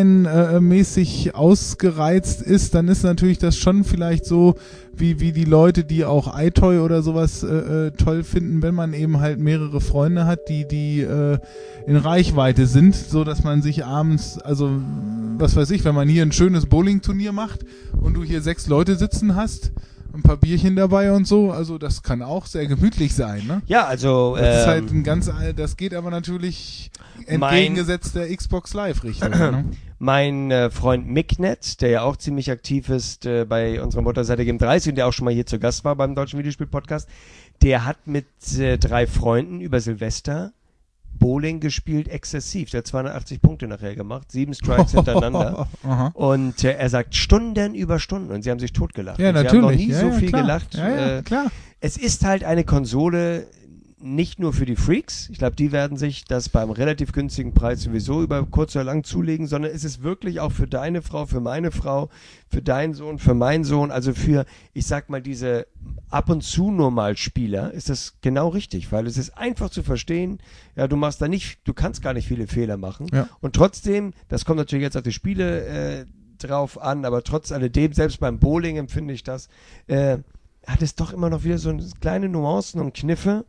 online-mäßig ausgereizt ist, dann ist natürlich das schon vielleicht so, wie, wie die Leute, die auch iToy oder sowas äh, äh, toll finden, wenn man eben halt mehrere Freunde hat, die, die äh, in Reichweite sind, so dass man sich abends, also was weiß ich, wenn man hier ein schönes Bowling-Turnier macht und du hier sechs Leute sitzen hast, ein paar Bierchen dabei und so, also das kann auch sehr gemütlich sein, ne? Ja, also Das ist ähm, halt ein ganz, das geht aber natürlich mein- entgegengesetzt der Xbox Live Richtung. Ne? mein äh, Freund Micknet, der ja auch ziemlich aktiv ist äh, bei unserer Mutterseite Game dreißig und der auch schon mal hier zu Gast war beim Deutschen Videospiel-Podcast, der hat mit äh, drei Freunden über Silvester Bowling gespielt, exzessiv. Der hat zweihundertachtzig Punkte nachher gemacht, sieben Strikes hintereinander. Aha. Und äh, er sagt Stunden über Stunden und sie haben sich totgelacht. Ja, Und sie natürlich. haben noch nie ja, so ja, viel klar. gelacht. Ja, ja, Äh, klar. es ist halt eine Konsole nicht nur für die Freaks. Ich glaube, die werden sich das beim relativ günstigen Preis sowieso über kurz oder lang zulegen, sondern es ist wirklich auch für deine Frau, für meine Frau, für deinen Sohn, für meinen Sohn, also für, ich sag mal, diese ab und zu nur mal Spieler, ist das genau richtig, weil es ist einfach zu verstehen. Ja, du machst da nicht, du kannst gar nicht viele Fehler machen. Ja. Und trotzdem, das kommt natürlich jetzt auf die Spiele äh, drauf an, aber trotz alledem, selbst beim Bowling empfinde ich das, äh, hat es doch immer noch wieder so kleine Nuancen und Kniffe.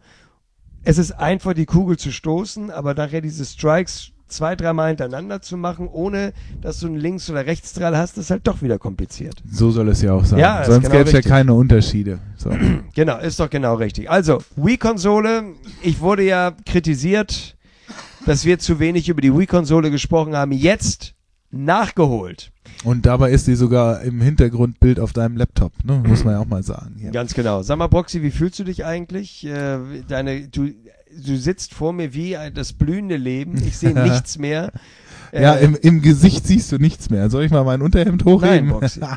Es ist einfach, die Kugel zu stoßen, aber nachher diese Strikes zwei, dreimal hintereinander zu machen, ohne dass du einen Links- oder Rechtsdrall hast, ist halt doch wieder kompliziert. So soll es ja auch sein. Ja, ist Sonst genau gäbe es ja richtig. keine Unterschiede. So. Genau, ist doch genau richtig. Also, Wii-Konsole, ich wurde ja kritisiert, dass wir zu wenig über die Wii-Konsole gesprochen haben. Jetzt nachgeholt. Und dabei ist sie sogar im Hintergrundbild auf deinem Laptop, ne? Muss man ja auch mal sagen. Hier. Ganz genau. Sag mal, Proxy, wie fühlst du dich eigentlich? Äh, deine, du, du sitzt vor mir wie ein, das blühende Leben. Ich sehe nichts mehr. Äh, Ja, im, im Gesicht siehst du nichts mehr. Soll ich mal mein Unterhemd hochheben? Nein, Proxy.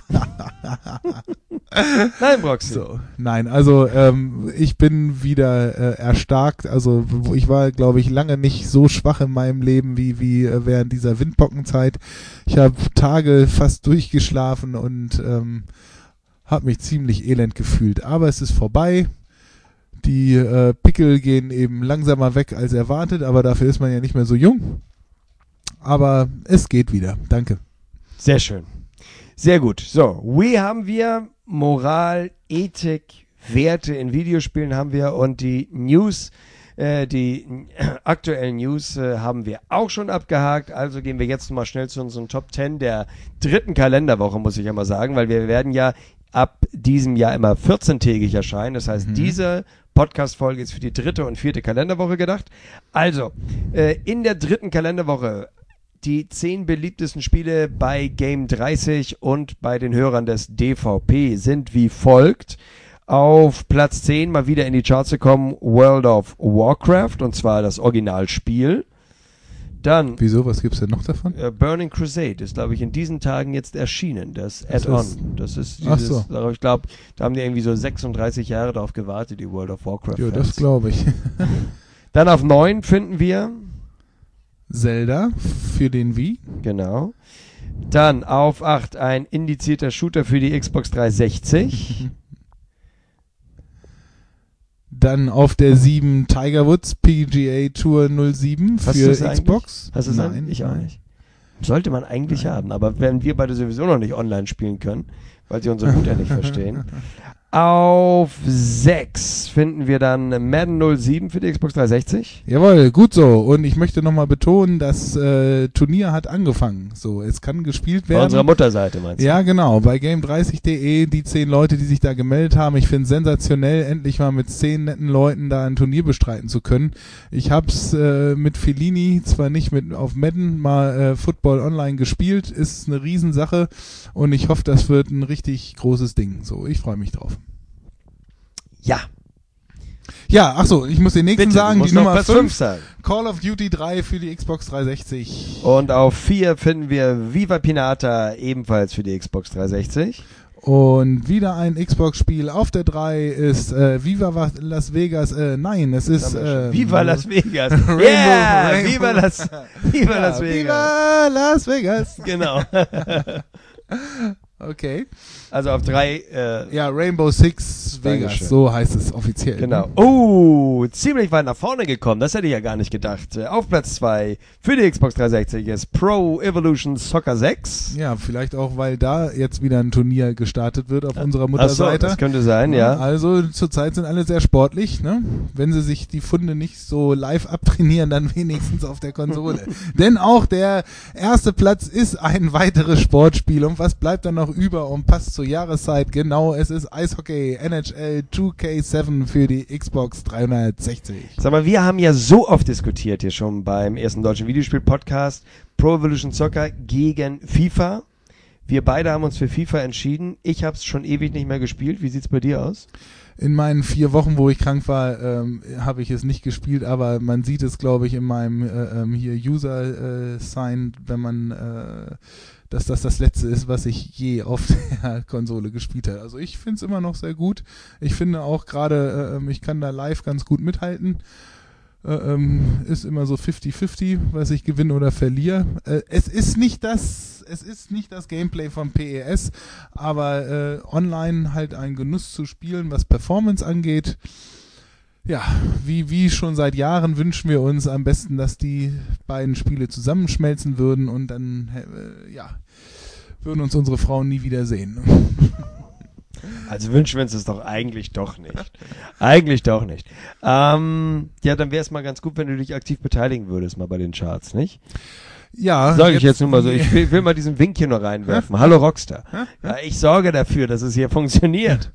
Nein, Proxy. So, nein, also ähm, ich bin wieder äh, erstarkt. Also wo- ich war, glaube ich, lange nicht so schwach in meinem Leben wie wie äh, während dieser Windpockenzeit. Ich habe Tage fast durchgeschlafen und ähm, habe mich ziemlich elend gefühlt. Aber es ist vorbei. Die äh, Pickel gehen eben langsamer weg als erwartet, aber dafür ist man ja nicht mehr so jung. Aber es geht wieder. Danke. Sehr schön. Sehr gut. So, Wii haben wir, Moral, Ethik, Werte in Videospielen haben wir und die News, äh, die äh, aktuellen News äh, haben wir auch schon abgehakt. Also gehen wir jetzt mal schnell zu unseren Top zehn der dritten Kalenderwoche, muss ich ja mal sagen, weil wir werden ja ab diesem Jahr immer vierzehntägig erscheinen. Das heißt, Mhm. diese Podcast-Folge ist für die dritte und vierte Kalenderwoche gedacht. Also, äh, in der dritten Kalenderwoche die zehn beliebtesten Spiele bei Game dreißig und bei den Hörern des D V P sind wie folgt. Auf Platz zehn mal wieder in die Charts gekommen, World of Warcraft, und zwar das Originalspiel. Dann Wieso, was gibt's denn noch davon? äh, Burning Crusade ist, glaube ich, in diesen Tagen jetzt erschienen, das Das Add-on. ist- Das ist Ach dieses, so. ich glaube, da haben die irgendwie so sechsunddreißig Jahre darauf gewartet, die World of Warcraft. Ja, das Fans. glaube ich. Dann auf neun finden wir, Zelda für den Wii. genau. Dann auf acht ein indizierter Shooter für die Xbox dreihundertsechzig. Dann auf der sieben Tiger Woods P G A Tour null sieben Hast für du das eigentlich? Xbox. Hast du es Nein, eigentlich? Ich auch nein. nicht. Sollte man eigentlich haben, aber werden wir beide sowieso noch nicht online spielen können, weil sie unsere Router nicht verstehen. Auf sechs finden wir dann Madden null sieben für die Xbox dreihundertsechzig. Jawohl, gut so. Und ich möchte nochmal betonen, das äh, Turnier hat angefangen. So, es kann gespielt Bei unserer werden. Mutterseite meinst du? Ja, genau. Bei game dreißig punkt de, die zehn Leute, die sich da gemeldet haben. Ich finde es sensationell, endlich mal mit zehn netten Leuten da ein Turnier bestreiten zu können. Ich hab's äh, mit Fellini, zwar nicht mit auf Madden, mal äh, Football Online gespielt. Ist eine Riesensache und ich hoffe, das wird ein richtig großes Ding. So, ich freue mich drauf. Ja. Ja, ach so, ich muss den nächsten Bitte, sagen, du musst die noch Nummer Platz fünf fünf, sagen. Call of Duty drei für die Xbox dreihundertsechzig. Und auf vier finden wir Viva Pinata, ebenfalls für die Xbox dreihundertsechzig. Und wieder ein Xbox-Spiel auf der drei ist äh, Viva Va- Las Vegas, äh, nein, es ist äh, Viva Las Vegas. Rainbow- Yeah, Rainbow- Viva Las, Viva ja, Las Vegas. Viva Las Vegas. Genau. Okay. Also auf drei, äh, Ja, Rainbow Six Vegas, Dankeschön. so heißt es offiziell. genau. Oh, ziemlich weit nach vorne gekommen. Das hätte ich ja gar nicht gedacht. Äh, Auf Platz zwei für die Xbox dreihundertsechzig ist Pro Evolution Soccer sechs. Ja, vielleicht auch, weil da jetzt wieder ein Turnier gestartet wird auf unserer Ach so, Mutterseite. das könnte sein, ja. Also zurzeit sind alle sehr sportlich, ne? Wenn sie sich die Funde nicht so live abtrainieren, dann wenigstens auf der Konsole. Denn auch der erste Platz ist ein weiteres Sportspiel. Und was bleibt dann noch über und passt zur Jahreszeit? Genau, es ist Eishockey N H L zwei K sieben für die Xbox dreihundertsechzig. Sag mal, wir haben ja so oft diskutiert hier schon beim ersten deutschen Videospiel-Podcast Pro Evolution Soccer gegen FIFA. Wir beide haben uns für FIFA entschieden. Ich habe es schon ewig nicht mehr gespielt. Wie sieht's bei dir aus? In meinen vier Wochen, wo ich krank war, ähm, habe ich es nicht gespielt, aber man sieht es, glaube ich, in meinem äh, ähm, hier User-Sign, wenn man, äh, dass das das letzte ist, was ich je auf der Konsole gespielt habe. Also ich finde es immer noch sehr gut. Ich finde auch gerade, äh, ähm, ich kann da live ganz gut mithalten. Äh, ähm, ist immer so fifty fifty, was ich gewinne oder verliere. Äh, es ist nicht das, es ist nicht das Gameplay von P E S, aber äh, online halt ein Genuss zu spielen, was Performance angeht. Ja, wie, wie schon seit Jahren wünschen wir uns am besten, dass die beiden Spiele zusammenschmelzen würden und dann, äh, ja, würden uns unsere Frauen nie wieder sehen. Also wünschen wir uns das doch eigentlich doch nicht. Eigentlich doch nicht. Ähm, ja, dann wäre es mal ganz gut, wenn du dich aktiv beteiligen würdest, mal bei den Charts, nicht? Ja, Sage ich jetzt nur mal so. Ich will, will mal diesen Wink hier noch reinwerfen. Hallo Rockstar. Ja, ich sorge dafür, dass es hier funktioniert.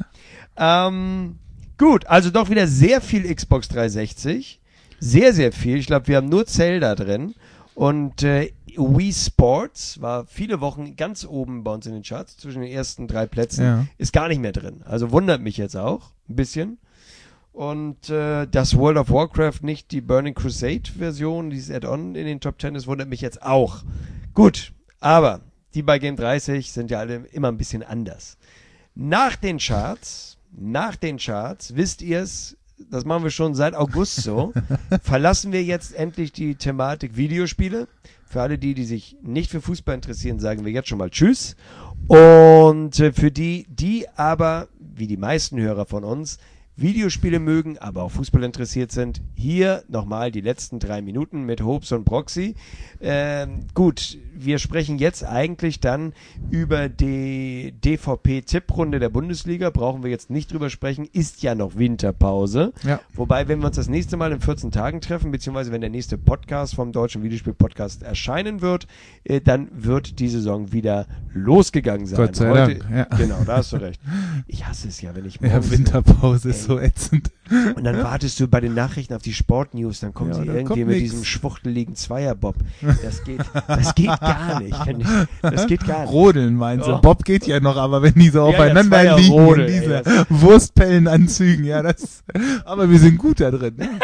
ähm, gut, also doch wieder sehr viel Xbox dreihundertsechzig. Sehr, sehr viel. Ich glaube, wir haben nur Zelda drin. Und äh, Wii Sports war viele Wochen ganz oben bei uns in den Charts, zwischen den ersten drei Plätzen. Ja. Ist gar nicht mehr drin. Also wundert mich jetzt auch ein bisschen. Und äh, dass World of Warcraft nicht die Burning Crusade Version, dieses Add-on in den Top Ten ist, wundert mich jetzt auch. Gut, aber die bei Game dreißig sind ja alle immer ein bisschen anders. Nach den Charts, nach den Charts, wisst ihr es, das machen wir schon seit August so, verlassen wir jetzt endlich die Thematik Videospiele. Für alle die, die sich nicht für Fußball interessieren, sagen wir jetzt schon mal Tschüss. Und äh, für die, die aber, wie die meisten Hörer von uns, Videospiele mögen, aber auch Fußball interessiert sind, hier nochmal die letzten drei Minuten mit Hopes und Proxy. Ähm, gut, wir sprechen jetzt eigentlich dann über die D V P-Tipprunde der Bundesliga, brauchen wir jetzt nicht drüber sprechen, ist ja noch Winterpause. Ja. Wobei, wenn wir uns das nächste Mal in vierzehn Tagen treffen, beziehungsweise wenn der nächste Podcast vom Deutschen Videospiel-Podcast erscheinen wird, äh, dann wird die Saison wieder losgegangen sein. Gott sei Heute, Dank, ja. Genau, da hast du recht. Ich hasse es ja, wenn ich Ja, morgens- Winterpause ist Ey. so ätzend. Und dann wartest du bei den Nachrichten auf die Sportnews, dann kommen Ja, sie da irgendwie kommt mit nix. diesem schwuchteligen Zweierbob. Das geht, das geht gar nicht. Finde ich. Das geht gar nicht. Rodeln meinst du? Oh. Bob geht ja noch, aber wenn die so Ja, ja, aufeinander Zweier liegen Rodel, in ey, diese Wurstpellenanzügen, ja, das, aber wir sind gut da drin. Ne?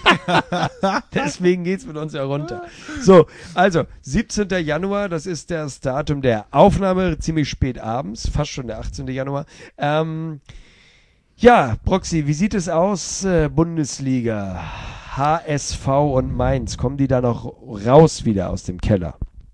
Deswegen geht's mit uns ja runter. So, also, siebzehnten Januar, das ist das Datum der Aufnahme, ziemlich spät abends, fast schon der achtzehnten Januar. Ähm, ja, Proxy, wie sieht es aus, äh, Bundesliga? H S V und Mainz, kommen die da noch raus wieder aus dem Keller?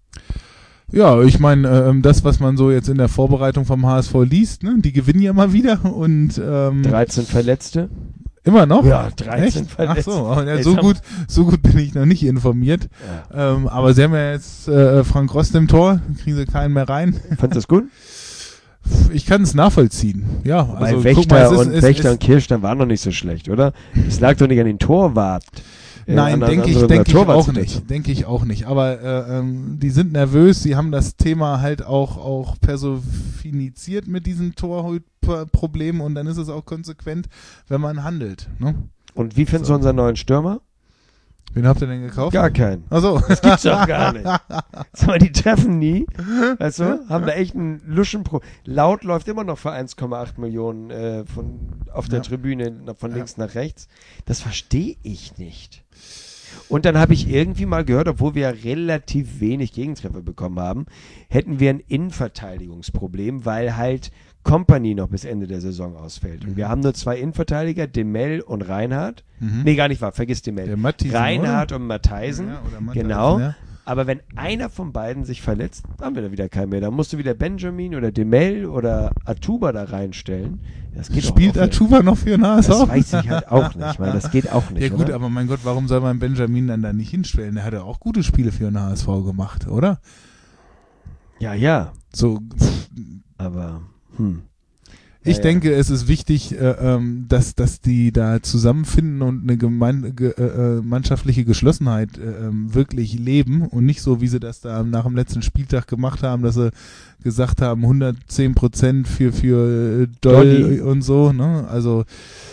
Ja, ich meine, ähm, das, was man so jetzt in der Vorbereitung vom H S V liest, ne, die gewinnen ja mal wieder und ähm, dreizehn Verletzte? immer noch? Ja, dreizehn Echt? Ach Verletzte. so, oh, ja, Ey, so sag mal. gut, so gut bin ich noch nicht informiert. Ja. Ähm, aber sie haben ja jetzt äh, Frank Rost im Tor, kriegen sie keinen mehr rein. Fandest du das gut? Ich kann es nachvollziehen. Ja, Weil also Wächter guck mal, es ist, und es, Wächter es, und Kirchstein waren noch nicht so schlecht, oder? Es lag doch nicht an den Torwart. Äh, Nein, an- an denke ich, unserer denke ich auch Torwartsituation. nicht. Denke ich auch nicht. Aber äh, ähm, die sind nervös. Sie haben das Thema halt auch auch personifiziert mit diesen Torhütproblemen und dann ist es auch konsequent, wenn man handelt. Ne? Und wie findest So. du unseren neuen Stürmer? Wen habt ihr denn gekauft? Gar keinen. Achso. Das gibt's doch gar nicht. Sag mal, die treffen nie. Weißt du? Haben da echt einen Luschenpro. Laut läuft immer noch für eins Komma acht Millionen äh, von, auf der Ja. Tribüne von Ja. links nach rechts. Das verstehe ich nicht. Und dann habe ich irgendwie mal gehört, obwohl wir ja relativ wenig Gegentreffer bekommen haben, hätten wir ein Innenverteidigungsproblem, weil halt Kompany noch bis Ende der Saison ausfällt. Und wir haben nur zwei Innenverteidiger, Demel und Reinhardt. Mhm. Nee, gar nicht wahr, vergiss Demel. Der Matthijsen, Reinhardt und Matthijsen. Ja, oder Matthijsen, Genau. ja. Aber wenn einer von beiden sich verletzt, haben wir da wieder keinen mehr. Da musst du wieder Benjamin oder Demel oder Atuba da reinstellen. Das geht Spielt doch auch nicht. Atuba noch für den H S V? Das weiß ich halt auch nicht, weil das geht auch nicht. Ja gut, oder? aber mein Gott, warum soll man Benjamin dann da nicht hinstellen? Der hat ja auch gute Spiele für den H S V gemacht, oder? Ja, ja. So, Aber, hm. ich Ja, ja. denke, es ist wichtig, äh, ähm, dass, dass die da zusammenfinden und eine gemein, ge, äh, äh, mannschaftliche Geschlossenheit äh, ähm, wirklich leben und nicht so, wie sie das da nach dem letzten Spieltag gemacht haben, dass sie gesagt haben, hundertzehn Prozent für, für äh, Doll Dolly. und so, ne? Also,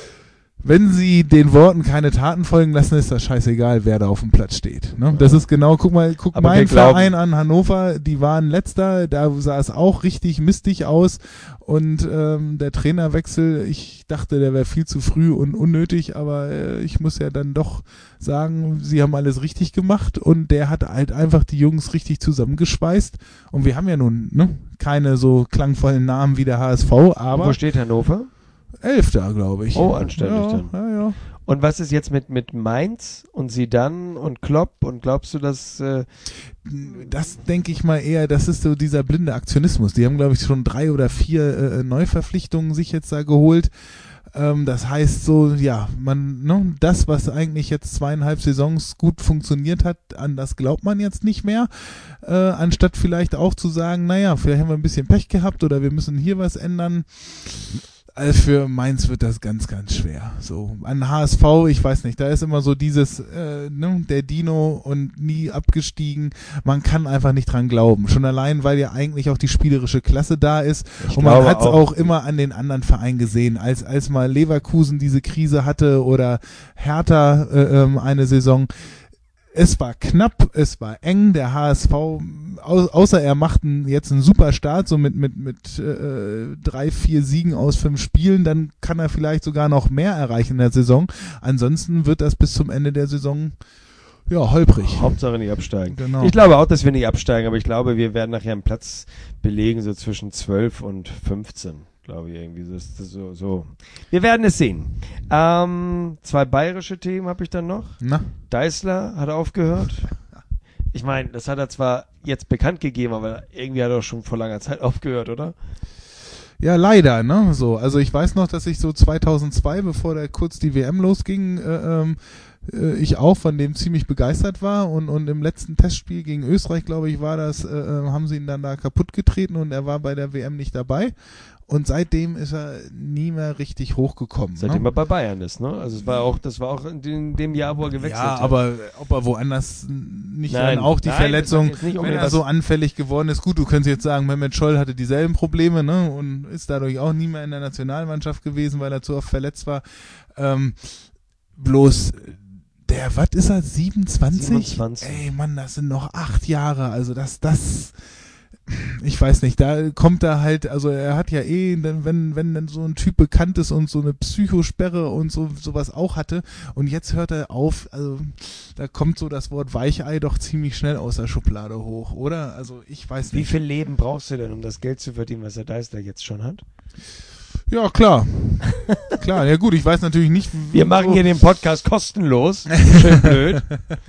wenn sie den Worten keine Taten folgen lassen, ist das scheißegal, wer da auf dem Platz steht. Ne? Das ist genau, guck mal, guck Aber wir meinen glauben- Verein an, Hannover, die waren letzter, da sah es auch richtig mistig aus und ähm, der Trainerwechsel, ich dachte, der wäre viel zu früh und unnötig, aber äh, ich muss ja dann doch sagen, sie haben alles richtig gemacht und der hat halt einfach die Jungs richtig zusammengeschweißt und wir haben ja nun ne, keine so klangvollen Namen wie der H S V, aber Wo steht Hannover? Elfter, glaube ich. Oh, anständig ja, dann. Ja, ja. Und was ist jetzt mit, mit Mainz und Zidane und Klopp? Und glaubst du, dass... Äh, Das denke ich mal eher, das ist so dieser blinde Aktionismus. Die haben, glaube ich, schon drei oder vier äh, Neuverpflichtungen sich jetzt da geholt. Ähm, das heißt so, ja, man, ne, das, was eigentlich jetzt zweieinhalb Saisons gut funktioniert hat, an das glaubt man jetzt nicht mehr. Äh, anstatt vielleicht auch zu sagen, naja, vielleicht haben wir ein bisschen Pech gehabt oder wir müssen hier was ändern. Also für Mainz wird das ganz, ganz schwer. So an H S V, ich weiß nicht, da ist immer so dieses, äh, ne, der Dino und nie abgestiegen. Man kann einfach nicht dran glauben. Schon allein, weil ja eigentlich auch die spielerische Klasse da ist. Ich und man glaube hat es auch- auch immer an den anderen Vereinen gesehen. Als als mal Leverkusen diese Krise hatte oder Hertha äh, ähm, eine Saison. Es war knapp, es war eng, der H S V, au, außer er macht einen, jetzt einen super Start, so mit, mit, mit äh, drei, vier Siegen aus fünf Spielen, dann kann er vielleicht sogar noch mehr erreichen in der Saison. Ansonsten wird das bis zum Ende der Saison ja holprig. Hauptsache nicht absteigen. Genau. Ich glaube auch, dass wir nicht absteigen, aber ich glaube, wir werden nachher einen Platz belegen, so zwischen zwölf und fünfzehn. Glaube ich irgendwie. So, ist das so, so. Wir werden es sehen. Ähm, zwei bayerische Themen habe ich dann noch. Na? Deißler hat aufgehört. Ich meine, das hat er zwar jetzt bekannt gegeben, aber irgendwie hat er auch schon vor langer Zeit aufgehört, oder? Ja, leider, ne? So, also ich weiß noch, dass ich so zweitausendzwei, bevor da kurz die W M losging, äh, ähm, äh, ich auch von dem ziemlich begeistert war und, und im letzten Testspiel gegen Österreich, glaube ich, war das, äh, haben sie ihn dann da kaputt getreten und er war bei der W M nicht dabei. Und seitdem ist er nie mehr richtig hochgekommen. Seitdem ne? er bei Bayern ist, ne? Also es war auch, das war auch in dem, dem Jahr, wo er gewechselt ja, hat. aber ob er woanders nicht Nein. dann auch die Nein, Verletzung, das hat jetzt nicht wenn unbedingt er was- so anfällig geworden ist, gut, du könntest jetzt sagen, Mehmet Scholl hatte dieselben Probleme, ne? Und ist dadurch auch nie mehr in der Nationalmannschaft gewesen, weil er zu oft verletzt war. Ähm, bloß der, was ist er, siebenundzwanzig? siebenundzwanzig. Ey, Mann, das sind noch acht Jahre, also das, das, ich weiß nicht, da kommt er halt, also er hat ja eh, wenn, wenn dann so ein Typ bekannt ist und so eine Psychosperre und so, sowas auch hatte und jetzt hört er auf, also da kommt so das Wort Weichei doch ziemlich schnell aus der Schublade hoch, oder? Also ich weiß Wie nicht. viel Leben brauchst du denn, um das Geld zu verdienen, was der Deißler jetzt schon hat? Ja, klar. Klar, ja gut, ich weiß natürlich nicht. Wir machen wo- hier den Podcast kostenlos. Schön blöd.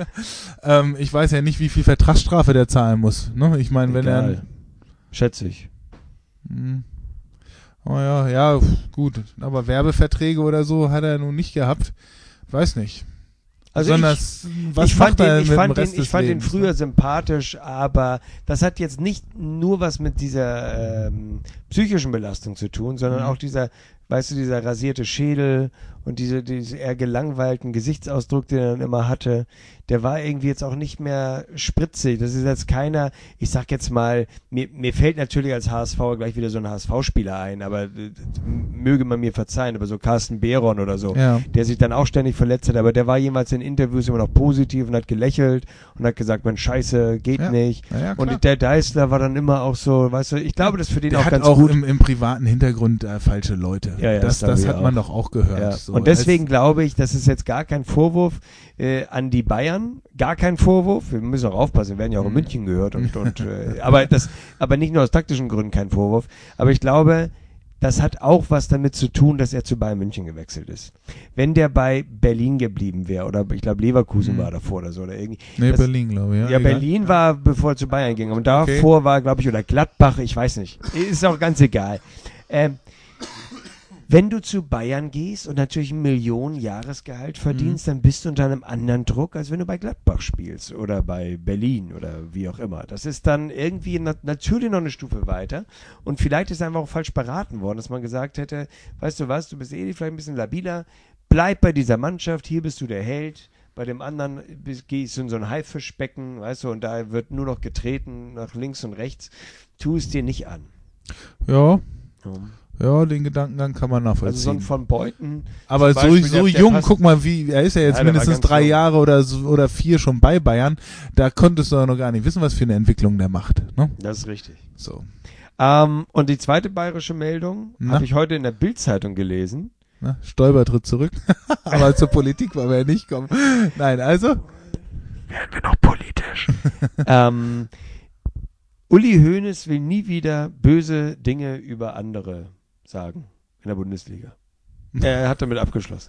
ähm, ich weiß ja nicht, wie viel Vertragsstrafe der zahlen muss. Ne? Ich meine, wenn er... Egal. Schätze ich. Hm. Oh ja, ja, gut. Aber Werbeverträge oder so hat er nun nicht gehabt. Weiß nicht. Also Besonders, ich, was ich macht fand, er den, ich mit fand, dem den, Rest ich des fand den Lebens, früher ne? sympathisch, aber das hat jetzt nicht nur was mit dieser ähm, psychischen Belastung zu tun, sondern Mhm. auch dieser, weißt du, dieser rasierte Schädel und diese, diese eher gelangweilten Gesichtsausdruck, den er dann immer hatte, der war irgendwie jetzt auch nicht mehr spritzig. Das ist jetzt keiner, ich sag jetzt mal, mir, mir fällt natürlich als H S V gleich wieder so ein H S V-Spieler ein, aber äh, möge man mir verzeihen, aber so Carsten Behron oder so, Ja. der sich dann auch ständig verletzt hat, aber der war jemals in Interviews immer noch positiv und hat gelächelt und hat gesagt, man Scheiße, geht Ja. nicht. Ja, ja, klar. Und der Deißler war dann immer auch so, weißt du, ich glaube, das ist für den Der auch hat ganz auch gut. im, im privaten Hintergrund äh, falsche Leute. Ja, ja, das das das glaube hat ich man auch. doch auch gehört. Ja. So, und deswegen als- glaube ich, das ist jetzt gar kein Vorwurf äh, an die Bayern, gar kein Vorwurf. Wir müssen auch aufpassen, wir werden ja auch in Mhm. München gehört und, und äh, aber das, aber nicht nur aus taktischen Gründen kein Vorwurf. Aber ich glaube, das hat auch was damit zu tun, dass er zu Bayern München gewechselt ist. Wenn der bei Berlin geblieben wäre oder ich glaube Leverkusen Mhm. war davor oder so oder irgendwie. Nee, das, Berlin, glaube ich. Ja, Ja, egal. Berlin war, bevor er zu Bayern ging. Und Okay. davor war, glaube ich, oder Gladbach, ich weiß nicht. Ist auch ganz egal. Ähm, wenn du zu Bayern gehst und natürlich ein Millionen Jahresgehalt verdienst, dann bist du unter einem anderen Druck, als wenn du bei Gladbach spielst oder bei Berlin oder wie auch immer. Das ist dann irgendwie na natürlich noch eine Stufe weiter. Und vielleicht ist einfach auch falsch beraten worden, dass man gesagt hätte, weißt du was, du bist eh vielleicht ein bisschen labiler, bleib bei dieser Mannschaft, hier bist du der Held. Bei dem anderen bist- gehst du in so ein Haifischbecken, weißt du, und da wird nur noch getreten nach links und rechts. Tu es dir nicht an. Ja, Ja. ja, den Gedankengang kann man Also so nachvollziehen. ein von Beuten. Aber zum so, Beispiel, so der- der jung, passt- guck mal, wie er ist ja jetzt Ja, der war mindestens ganz drei jung. Jahre oder so, oder vier schon bei Bayern. Da konntest du doch noch gar nicht wissen, was für eine Entwicklung der macht. Ne? Das ist richtig. So. Ähm, und die zweite bayerische Meldung Na? habe ich heute in der Bild-Zeitung gelesen. Ne? Stoiber tritt zurück. Aber zur Politik wollen wir ja nicht kommen. Nein, also. Werden wir noch politisch. ähm, Uli Hoeneß will nie wieder böse Dinge über andere sagen in der Bundesliga. Er hat damit abgeschlossen.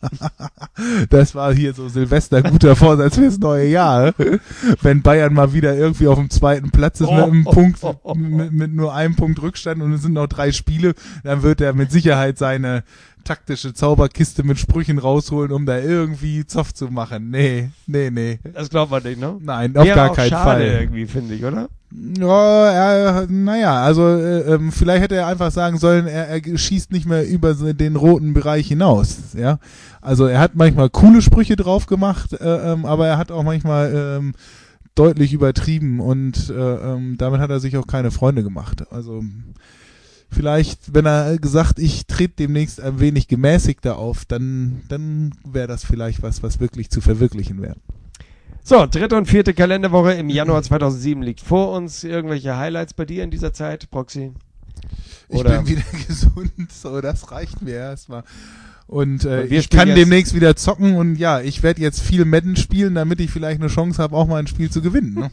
Das war hier so Silvester guter Vorsatz fürs neue Jahr. Wenn Bayern mal wieder irgendwie auf dem zweiten Platz ist Oh, mit einem oh, Punkt, oh, oh, oh. Mit, mit nur einem Punkt Rückstand und es sind noch drei Spiele, dann wird er mit Sicherheit seine taktische Zauberkiste mit Sprüchen rausholen, um da irgendwie Zoff zu machen. Nee, nee, nee. Das glaubt man nicht, ne? Nein, auf Wäre gar auch keinen schade Fall. irgendwie, finde ich, oder? Ja, er, naja, also äh, ähm, vielleicht hätte er einfach sagen sollen, er, er schießt nicht mehr über so den roten Bereich hinaus. Ja, also er hat manchmal coole Sprüche drauf gemacht, äh, ähm, aber er hat auch manchmal ähm, deutlich übertrieben und äh, ähm, damit hat er sich auch keine Freunde gemacht. Also vielleicht, wenn er gesagt, ich trete demnächst ein wenig gemäßigter auf, dann dann wäre das vielleicht was, was wirklich zu verwirklichen wäre. So, dritte und vierte Kalenderwoche im Januar zweitausendsieben liegt vor uns. Irgendwelche Highlights bei dir in dieser Zeit, Proxy? Ich Oder- bin wieder gesund, so das reicht mir erstmal. Und äh, Und wir ich spielen kann jetzt- demnächst wieder zocken und ja, ich werde jetzt viel Madden spielen, damit ich vielleicht eine Chance habe, auch mal ein Spiel zu gewinnen. Ne?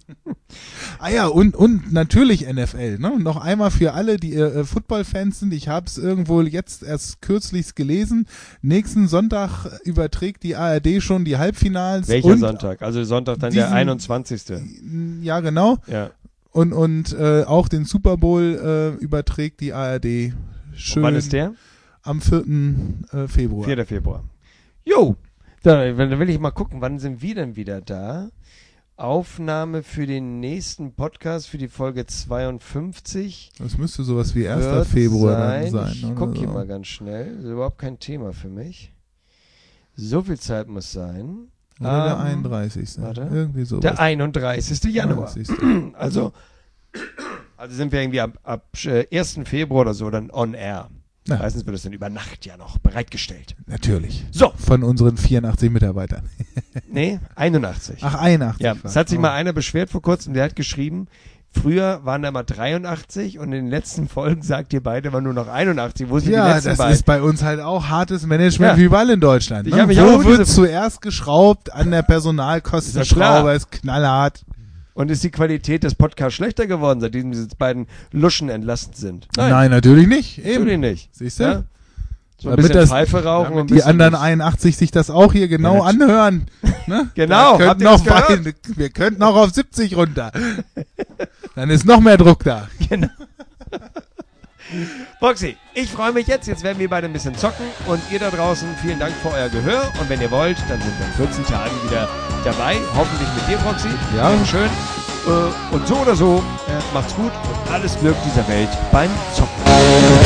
Ah ja, und, und natürlich N F L. Ne? Noch einmal für alle, die äh, Football-Fans sind, ich habe es irgendwo jetzt erst kürzlich gelesen. Nächsten Sonntag überträgt die A R D schon die Halbfinals. Welcher und, Sonntag? Also Sonntag dann der diesen- einundzwanzigste Ja, genau. Ja. Und, und äh, auch den Super Bowl äh, überträgt die A R D. Schön Und wann ist der? am vierten Februar. vierter Februar. Jo, Dann, dann will ich mal gucken, wann sind wir denn wieder da? Aufnahme für den nächsten Podcast, für die Folge zweiundfünfzig. Das müsste sowas wie erster Wird Februar sein. dann sein. Ich oder gucke hier so. mal ganz schnell. Das ist überhaupt kein Thema für mich. So viel Zeit muss sein. Oder der Ähm, einunddreißigste warte. Irgendwie sowas. Der einunddreißigsten Januar. einunddreißigste Also, also sind wir irgendwie ab, ab äh, ersten Februar oder so dann on air. Ja. Meistens wird es dann über Nacht ja noch bereitgestellt. Natürlich. So. Von unseren vierundachtzig Mitarbeitern. Nee, einundachtzig. Ach, einundachtzig. Ja, es hat sich Oh. mal einer beschwert vor kurzem, der hat geschrieben, früher waren da mal dreiundachtzig und in den letzten Folgen sagt ihr beide war nur noch einundachtzig. Wo sind die Ja, letzten das beiden? ist bei uns halt auch hartes Management Ja. wie überall in Deutschland. Ich Ne? hab mich Wo auch wird diese- zuerst geschraubt? An der Ist ja Personalkostenschraube, klar. ist knallhart. Und ist die Qualität des Podcasts schlechter geworden, seitdem diese beiden Luschen entlassen sind? Nein, natürlich nicht. Eben. Natürlich nicht. Siehst du? Ja? So ein Damit bisschen das- Pfeife rauchen und ein Damit die bisschen anderen was- einundachtzig sich das auch hier genau Ja, nat- anhören. Ne? Genau, Wir habt könnten, ihr das noch gehört? weit, wir könnten auch auf siebzig runter. Dann ist noch mehr Druck da. Genau. Foxy, ich freue mich jetzt. Jetzt werden wir beide ein bisschen zocken. Und ihr da draußen, vielen Dank für euer Gehör. Und wenn ihr wollt, dann sind wir in vierzehn Tagen wieder dabei. Hoffentlich mit dir, Foxy. Ja. Schön. Äh, Und so oder so, äh, macht's gut und alles Glück dieser Welt beim Zocken.